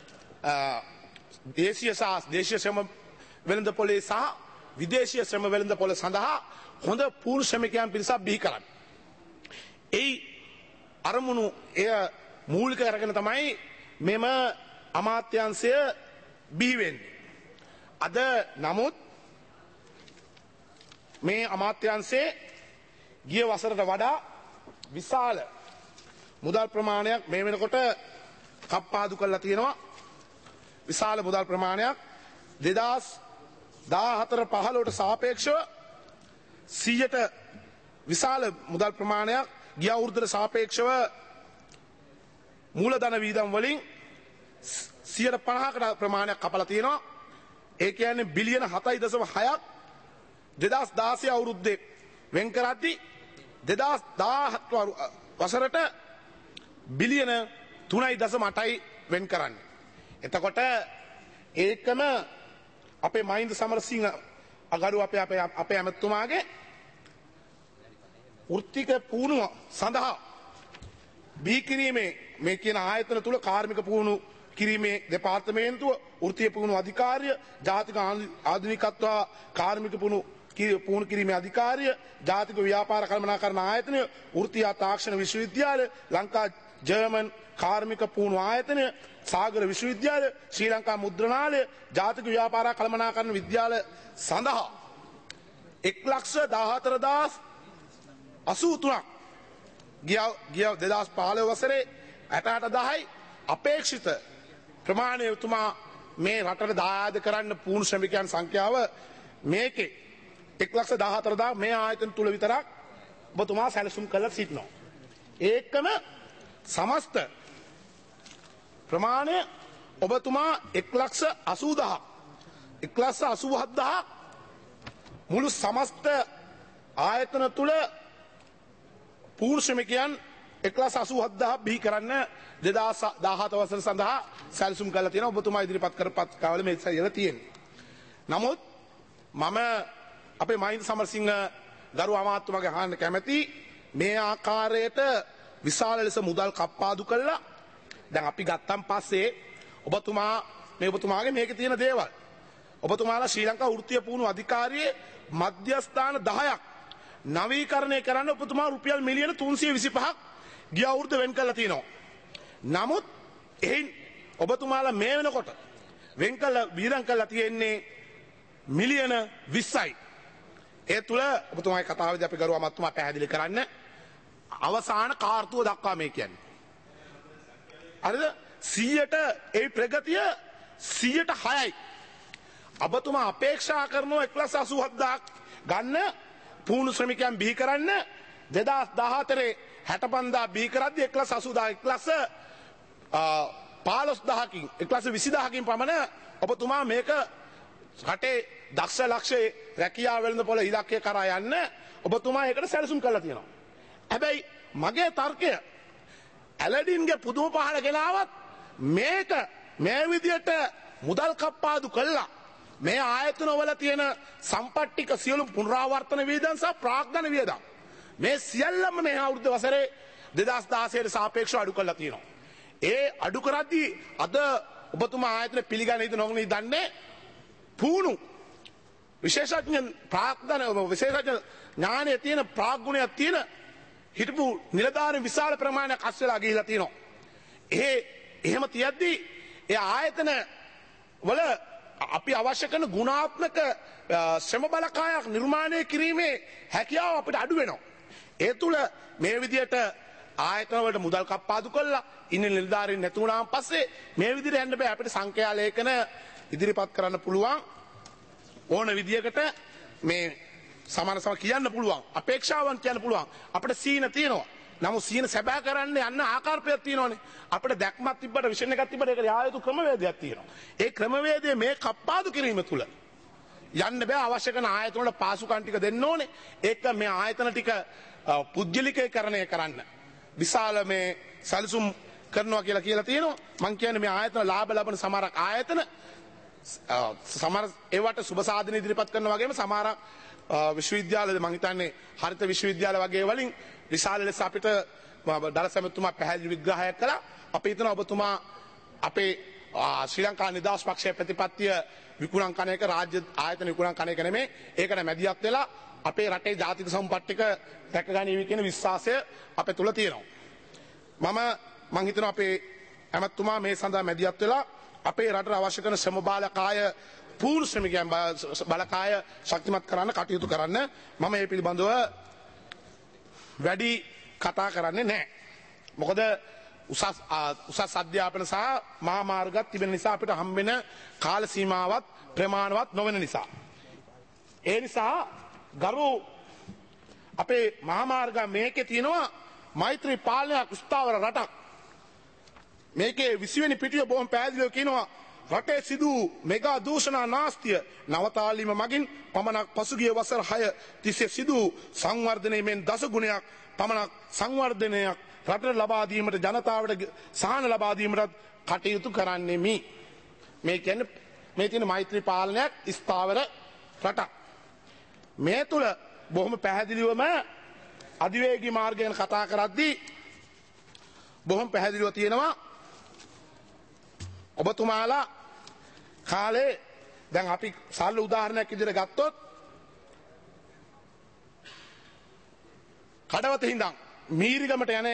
[SPEAKER 10] දේශීය සහ දේශීය ශ්‍රම වෙළඳපොලේ සහ විදේශීය ශ්‍රම වෙළඳපොළ සඳහා හොඳ පුරුෂ ශ්‍රමිකයන් පිරිසක් බිහි කරන්න. ඒ අරමුණු එය මූලික කරගෙන තමයි මෙම අමාත්‍යාංශය බිහි වෙන්නේ. අද නමුත් මේ අමාත්‍යාංශයේ ගිය වසරට වඩා විශාල මුදල් ප්‍රමාණයක් මේ වෙනකොට කප්පාදු කරලා තියෙනවා. විශාල මුදල් ප්‍රමාණයක් දෙදහස් දාහතර පහළොවට සාපේක්ෂව සියයට විශාල මුදල් ප්‍රමාණයක් ගිය අවුරුද්දට සාපේක්ෂව මූලධන වීදම් වලින් සියයට පනහකට ප්‍රමාණයක් කපලා තියෙනවා. ඒ කියන්නේ බිලියන හතයි දශම හයක් දෙදහස් දාසය අවුරුද්දේ වෙන් කරද්දී දෙදහස් දාහත් වසරට බිලියන තුනයි දශම අටයි වෙන් කරන්නේ. එතකොට ඒකම අපේ මහින්ද සමරසිංහ අගරු අපේ අපේ අපේ ඇමතුමාගේ වෘත්තික පුහුණුව සඳහා බිහි කිරීමේ මේ කියන ආයතන තුල කාර්මික පුහුණු කිරීමේ දෙපාර්තමේන්තුව, වෘත්තීය පුහුණු අධිකාරිය, ජාතික ආධුනිකත්ව කාර්මික පුහුණු පුහුණු කිරීමේ අධිකාරිය, ජාතික ව්‍යාපාර කළමනාකරණ ආයතනය, වෘත්තීය තාක්ෂණ විශ්වවිද්‍යාලය, ලංකා ජර්මන් කාර්මික පුහුණු ආයතනය, සාගර විශ්වවිද්‍යාලය, ශ්‍රී ලංකා මුද්‍රණාලය, ජාතික ව්‍යාපාර කළමනාකරණ විද්‍යාලය සඳහා එක් ලක්ෂ දාහතර දහස් අසූ තුනක් ගිය දෙදහස් පහළොව වසරේ අට අට දහයි අපේක්ෂිත ප්‍රමාණය එතුමා මේ රටට දායාද කරන්න පුහුණු ශ්‍රමිකයන් සංඛ්‍යාව මේකේ එක් ලක්ෂ දහහතර දා මේ ආයතන තුල විතරක් ඔබතුමා සැලසුම් කළා සිටිනවා. ඒකම සමස්ත ප්‍රමාණය ඔබතුමා එක් ලක්ෂ අසූ දහසක් එක් ලක්ෂ අසූ හත් දහසක් මුළු සමස්ත ආයතන තුල පුහුණු ශ්‍රමිකයන් එක් ලක්ෂ අසූ හත් දහසක් බිහි කරන්න දෙදහස් දහහත වසර සඳහා සැලසුම් කළා තියෙනවා. ඔබතුමා ඉදිරිපත් කරපත් කාවල මේ ඉස්සරහට තියෙන්නේ. නමුත් මම අපේ මහින්ද සමරසිංහ ගරු අමාත්‍යතුමාගේ අහන්න කැමැති මේ ආකාරයට විශාල ලෙස මුදල් කප්පාදු කළා. දැන් අපි ගත්තන් පස්සේ ඔබතුමා මේ ඔබතුමාගේ මේකේ තියෙන දේවල් ඔබතුමාලා ශ්‍රී ලංකා වෘත්තීය පුහුණු අධිකාරියේ මධ්‍යස්ථාන දහයක් නවීකරණය කරන්න ඔබතුමා රුපියල් මිලියන තුන්සිය විසිපහක් ගිය අවුරුද්ද වෙන් කරලා තියෙනවා. නමුත් එයින් ඔබතුමාලා මේ වෙනකොට වෙන් කළ වියදම් කරලා තියෙන්නේ මිලියන විස්සයි. ඒ තුල ඔබතුමාගේ කතාවේදී අපි ගරු අමාත්‍යතුමා පැහැදිලි කරන්න අවසාන කාර්තුව දක්වා මේ කියන්නේ. හරිද? සියයට ඒ ප්‍රගතිය සියයට හයයි. ඔබතුමා අපේක්ෂා කරනවා එක් ලක්ෂ අසූ හත් දහසක් ගන්න පුහුණු ශ්‍රමිකයන් බිහි කරන්න දෙදහස් දහහතරේ හැට පන්දා බිහි කරද්දී එක් ලක්ෂ අසූ දහසක් එක් ලක්ෂ පහළොස් දහසකින් එක් ලක්ෂ විසි දහසකින් පමණ ඔබතුමා මේක රටේ දක්ෂ ලක්ෂයේ රැකියාව වෙළඳපොළ ඉලක්කය කරා යන්න ඔබතුමා ඒකට සැලසුම් කරලා තියෙනවා. හැබැයි මගේ තර්කය ඇලඩින්ගේ පුදුම පහල ගෙනාවත් මේක මේ විදියට මුදල් කප්පාදු කළා මේ ආයතනවල තියෙන සම්පට්ටික සියලු පුනරාවර්තන වියදම් සහ ප්‍රාග්ධන වියදම් මේ සියල්ලම මේ අවුරුදු වසරේ දෙදහස් දහසයට සාපේක්ෂව අඩු කරලා තියෙනවා. ඒ අඩු කරද්දී අද ඔබතුමා ආයතන පිළිගන්නේද නොගනේද දන්නේ පුහුණු විශේෂඥ ප්‍රාග්ධන විශේෂඥ ඥානයේ තියෙන ප්‍රාග්ගුණයක් තියෙන හිටපු නිලධාරීන් විශාල ප්‍රමාණයක් අස් වෙලා ගිහිලා තියෙනවා. ඒ එහෙම තියද්දී ඒ ආයතන වල අපි අවශ්‍ය කරන ගුණාත්මක ශ්‍රම බලකායක් නිර්මාණය කිරීමේ හැකියාව අපිට අඩු වෙනවා. ඒ තුල මේ විදියට ආයතන වලට මුදල් කප්පාදු කළා ඉන්නේ නිලධාරීන් නැති වුණාන් පස්සේ මේ විදියට යන්න බෑ. අපිට සංඛ්‍යා ලේඛන ඉදිරිපත් කරන්න පුළුවන් ඕන විදියකට මේ සමාන සම කියන්න පුළුවන් අපේක්ෂාවන් කියන්න පුළුවන් අපිට සීන තියෙනවා. නමුත් සීන සැබෑ කරන්න යන්න ආකාරපයක් තියෙනවානේ. අපිට දැක්මක් තිබ්බට විෂන් එකක් තිබ්බට ඒකට යා යුතු ක්‍රමවේදයක් තියෙනවා. ඒ ක්‍රමවේදය මේ කප්පාදු කිරීම තුල යන්න බෑ. අවශ්‍ය කරන ආයතන වල පාසුකම් ටික දෙන්න ඕනේ. ඒක මේ ආයතන ටික පුද්ගලිකීකරණය කරන්න විශාල මේ සැලසුම් කරනවා කියලා කියලා තියෙනවා. මම කියන්නේ මේ ආයතන ලාභ ලබන සමහර ආයතන සමහර ඒවට සුබ සාධන ඉදිරිපත් කරනවා වගේම සමහර විශ්වවිද්‍යාල මම හිතන්නේ හරිත විශ්වවිද්‍යාල වගේ වලින් විශාල ලෙස අපිට දලසමතුමා පැහැදිලි විග්‍රහයක් කළා. අපි හිතනවා ඔබතුමා අපේ ශ්‍රී ලංකා නිදහස් පක්ෂයේ ප්‍රතිපත්තිය විකුණන් කන එක රාජ්‍ය ආයතන විකුණන් කන එක නෙමෙයි. ඒකට මැදිහත් වෙලා අපේ රටේ ජාතික සම්පත්තික රැකගැනීම කියන විශ්වාසය අපේ තුල තියෙනවා. මම මම හිතනවා අපේ ඇමතුමා මේ සඳහා මැදිහත් වෙලා අපේ රටට අවශ්‍ය කරන ශ්‍රම බාලකාය පුහුණු ශ්‍රමිකයන් බලකාය ශක්තිමත් කරන්න කටයුතු කරන්න මම මේ පිළිබඳව වැඩි කතා කරන්නේ නැහැ. මොකද උසස් උසස් අධ්‍යාපන සහ මහා මාර්ගත් තිබෙන නිසා අපිට හම්බෙන කාල සීමාවත් ප්‍රමාණවත් නොවන නිසා. ඒ නිසා ගරු අපේ මහා මාර්ග මේකේ තියෙනවා මෛත්‍රී පාලනයක් ස්ථාවර රටක්. මේකේ විසි වෙනි පිටිය බොහොම පැහැදිලිව කියනවා රටේ සිදු මෙගා දූෂණ නාස්තිය නවතාලීම මගින් පමණක් පසුගිය වසර හය තිස්සේ සිදු සංවර්ධනයෙන් දස ගුණයක් පමණක් සංවර්ධනයක් රටට ලබා දීමට ජනතාවට සහන ලබා දීමට කටයුතු කරන්නෙමි. මේ කියන්නේ මේ තියෙන මෛත්‍රී පාලනයක් ස්ථාවර රටක්. මේ තුල බොහොම පැහැදිලිවම අධිවේගී මාර්ග ගැන කතා කරද්දී බොහොම පැහැදිලිව තියෙනවා ඔබතුමාලා කාලේ දැන් අපි සරල උදාහරණයක් විදිහට ගත්තොත් කඩවත හිඳන් මීරිගමට යන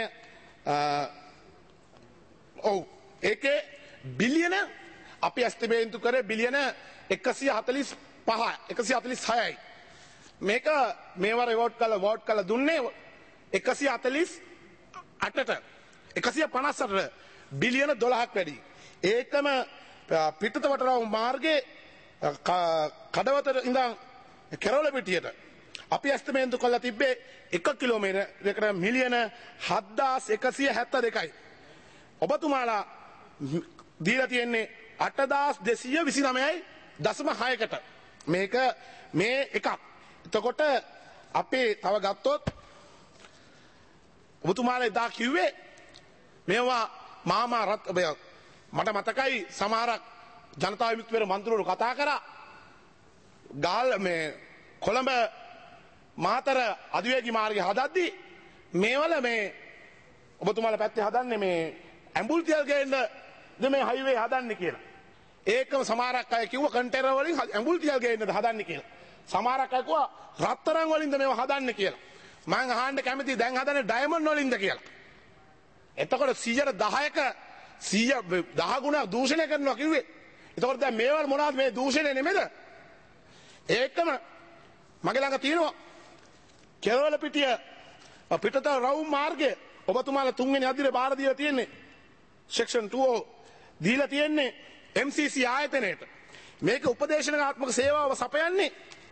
[SPEAKER 10] ඔව් ඒකේ බිලියන අපි ඇස්තිබේන්තු කරේ බිලියන එකසිය හතළිස් පහ එකසිය හතළිස් හයයි. මේක මේවර වෝට් කළ වෝට් කළ දුන්නේ එකසිය හතළිස් අටට එකසිය පනස්සට බිලියන දොළහක් වැඩි. ඒකම පිටත වටරවුම් මාර්ගයේ කඩවතට ඉඳන් කෙරවල පිටියට අපි ඇස්තමේන්තු කරලා තිබ්බේ එක කිලෝමීටරයකට මිලියන හත්දාස් එකසිය හැත්තෑ දෙකයි. ඔබතුමාලා දීලා තියෙන්නේ අටදාස් දෙසිය විසිනමයයි දශම හයකට. මේක මේ එකක්. එතකොට අපේ තව ගත්තොත් ඔබතුමාලා එදා කිව්වේ මේවා මාමා රත් මට මතකයි සමහරක් ජනතා විමුක්ති පෙරමුණ මන්ත්‍රීවරු කතා කරා ගාල් මේ කොළඹ මාතර අධිවේගී මාර්ගය හදද්දී මේවල මේ ඔබතුමාලා පැත්තේ හදන්නේ මේ ඇඹුල් තියල් ගේන්න මේ හයිවේ හදන්නේ කියලා. ඒකම සමහරක් අය කිව්වා කන්ටේනර් වලින් ඇඹුල් තියල් ගේන්නද හදන්නේ කියලා. සමහරක් අය කිව්වා රත්තරන් වලින්ද මේව හදන්නේ කියලා. මම අහන්න කැමතියි දැන් හදන්නේ ඩයමන්ඩ් වලින්ද කියලා. එතකොට සියයට දහයක සිය දහ ගුණයක් දූෂණය කරනවා කිව්වේ. එතකොට දැන් මේවල මොනවද මේ දූෂණය නෙමෙද? ඒකම මගේ ළඟ තියෙනවා කෙරවල පිටිය පිටත රවුම් මාර්ගය ඔබතුමාලා තුන්වෙනි අදියර බාර දීලා තියෙන්නේ සෙක්ෂන් two දීලා තියෙන්නේ එම් සී සී ආයතනයට. මේක උපදේශනාත්මක සේවාව සපයන්නේ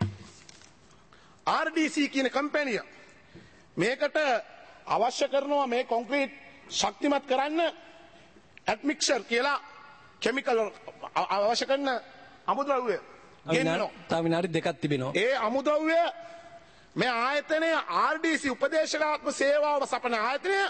[SPEAKER 10] ආර් ඩී සී කියන කම්පැනිය. මේකට අවශ්‍ය කරනවා මේ කොන්ක්‍රීට් ශක්තිමත් කරන්න ඇඩ්මික්සර් කියලා කෙමිකල් අවශ්‍ය කරන අමුද්‍රව්‍ය ගෙන්නනවා.
[SPEAKER 1] තව විනාඩි දෙකක් තිබෙනවා.
[SPEAKER 10] ඒ අමුද්‍රව්‍ය මේ ආයතනය ආර් ඩී සී උපදේශනාත්මක සේවාව සපන ආයතනය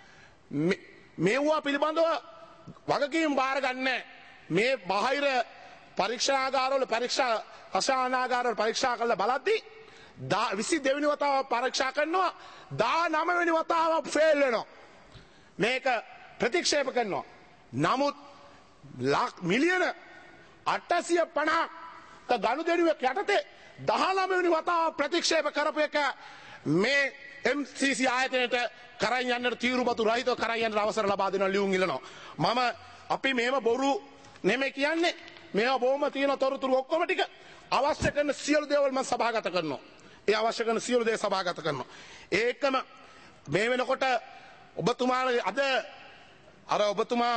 [SPEAKER 10] මේවා පිළිබඳව වගකීම් බාර ගන්න මේ බාහිර පරීක්ෂාගාරවල පරීක්ෂා රසායනාගාරවල පරීක්ෂා කරලා බලද්දී විසි දෙවෙනි වතාව පරීක්ෂා කරනවා දානවය වෙනි වතාව ෆේල් වෙනවා. මේක ප්‍රතික්ෂේප කරනවා. නමුත් මිලියන අටසිය පනහක ගනුදෙනුවක් යටතේ දහනවය වෙනි වතාව ප්‍රතික්ෂේප කරපු එක මේ එම් සී සී ආයතනයට කරන් යන්නට තීරුබතු රහිතව කරන් යන්නට අවසර ලබා දෙනවා ලියුම් ඉල්ලනවා. මම අපි මේව බොරු නෙමෙයි කියන්නේ. මේවා බොහොම තියෙන තොරතුරු ඔක්කොම ටික අවශ්‍ය කරන සියලු දේවල් මම සභාගත කරනවා. ඒ අවශ්‍ය කරන සියලු දේ සභාගත කරනවා. ඒකම මේ වෙනකොට ඔබතුමාගේ අද අර ඔබතුමා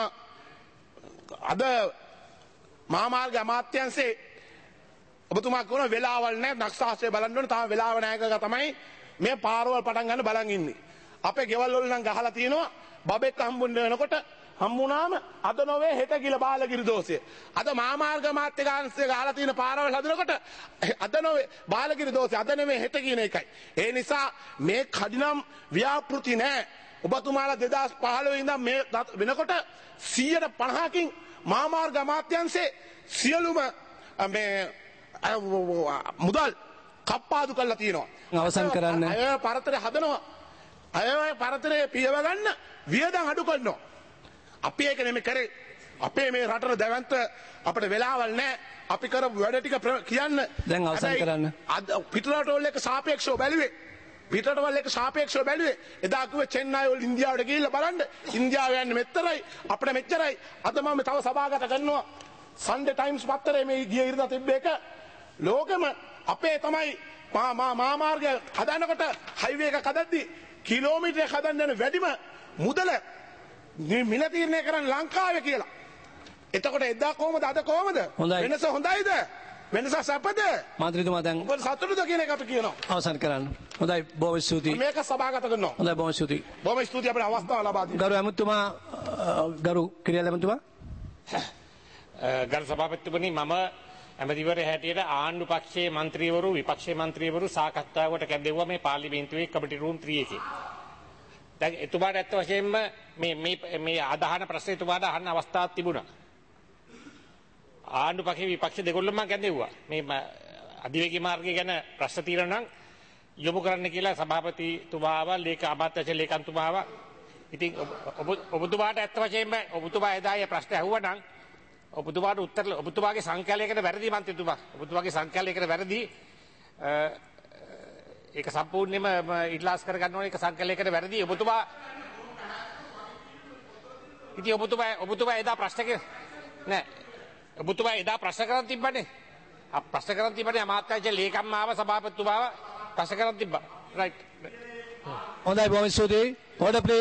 [SPEAKER 10] අද මහාමාර්ග අමාත්‍යාංශයේ ඔබතුමා කියන වෙලාවල් නැහැ නක්ෂාශය බලන්න ඕනේ තාම වෙලාව නැහැ කියලා තමයි මේ පාරවල් පටන් ගන්න බලන් ඉන්නේ. අපේ ගෙවල් වල නම් ගහලා තියෙනවා බබෙක් හම්බුන්න වෙනකොට හම්බුනාම අද නොවේ හෙට කියලා බාලගිරි දෝෂය. අද මහාමාර්ග අමාත්‍යාංශය ගහලා තියෙන පාරවල් හදනකොට අද නොවේ බාලගිරි දෝෂය. අද නෙමෙයි හෙට කියන එකයි. ඒ නිසා මේ කඩිනම් ව්‍යාපෘති නැහැ. ඔබතුමාලා දෙදාස් පහළොව ඉඳන් මේ වෙනකොට සියයට පනහකින් මහාමාර්ග අමාත්‍යාංශයේ සියලුම මේ මුදල් කප්පාදු කරලා තියෙනවා.
[SPEAKER 1] අවසන් කරන්න.
[SPEAKER 10] අය පරතරය හදනවා. අය පරතරය පියව ගන්න වියදම් අඩු කරනවා. අපි ඒක නෙමෙයි කරේ. අපේ මේ රටේ දැවන්ත අපිට වෙලාවල් නැහැ. අපි කරපු වැඩ ටික කියන්න.
[SPEAKER 1] දැන් අවසන් කරන්න.
[SPEAKER 10] පිටරටවල එක සාපේක්ෂව බැලුවේ. පිටරටවල එක සාපේක්ෂව බැලුවේ. එදා කිව්වේ චෙන්නයි වල ඉන්දියාවට ගිහිල්ලා බලන්න. ඉන්දියාව යන්නේ මෙච්චරයි අපිට මෙච්චරයි. අද මම තව සභාගත කරනවා. සන්ඩේ ටයිම්ස් පත්තරේ මේ ගිය ඉරිදා තිබ්බ එක ලෝකෙම අපේ තමයි මා මා මාර්ගය හදනකොට හයිවේ එක හදද්දී කිලෝමීටරයක් හදන්න යන වැඩිම මුදල මිල තීරණය කරන්නේ ලංකාවේ කියලා. එතකොට එදා කොහමද අද කොහමද? වෙනස හොඳයිද? වෙනස සැපද?
[SPEAKER 1] මන්ත්‍රීතුමා දැන්
[SPEAKER 10] ඔබ සතුටුද කියන එක අපි කියනවා.
[SPEAKER 1] අවසන් කරන්න. හොඳයි බොහොම ස්තුතියි.
[SPEAKER 10] මේක සභාගත කරනවා.
[SPEAKER 1] හොඳයි බොහොම ස්තුතියි.
[SPEAKER 10] බොහොම ස්තුතියි අපිට අවස්ථාව ලබා දීලා.
[SPEAKER 1] ගරු ඇමතුමා ගරු කිරියල් ඇමතුමා
[SPEAKER 2] ගරු සභාපතිතුමනි මම ඇමතිවරයා හැටියට ආණ්ඩු පක්ෂයේ മന്ത്രിවරු විපක්ෂයේ മന്ത്രിවරු සාකච්ඡාවකට කැඳෙවුවා මේ පාර්ලිමේන්තුවේ කමිටි රූම් three එකේ. දැන් එතුමාට ඇත්ත වශයෙන්ම මේ මේ මේ ආදාහන ප්‍රශ්න එතුමාට අහන්න අවස්ථාවක් තිබුණා. ආණ්ඩු පක්ෂයේ විපක්ෂ දෙකොල්ලම මම කැඳෙවුවා. මේ අධිවේගී මාර්ගය ගැන ප්‍රශ්න తీරන නම් යොමු කරන්න කියලා සභාපතිතුමාව ලේක අමාත්‍යාංශ ලේකම්තුමාව ඉතින් ඔබතුමාට ඇත්ත වශයෙන්ම ඔබතුමා එදා ඒ ප්‍රශ්න ඇහුවා නම් ඔබතුමාට උත්තර ඔබතුමාගේ සංකල්පයකට වැරදි මන්ත්‍රීතුමා ඔබතුමාගේ සංකල්පයකට වැරදි ඒක සම්පූර්ණයෙන්ම ඉඩලාස් කර ගන්න ඕනේ ඒක සංකල්පයකට වැරදි ඔබතුමා ඉතින් ඔබතුමා ඔබතුමා එදා ප්‍රශ්න නෑ ඔබතුමා එදා ප්‍රශ්න කරන් තිබ්බනේ ප්‍රශ්න කරන් තිබ්බනේ අමාත්‍යාංශ ලේකම් ආව සභාපතිතුමාව ප්‍රශ්න කරන් තිබ්බා රයිට්
[SPEAKER 1] හොඳයි බොහොම ස්තුතියි. Order please.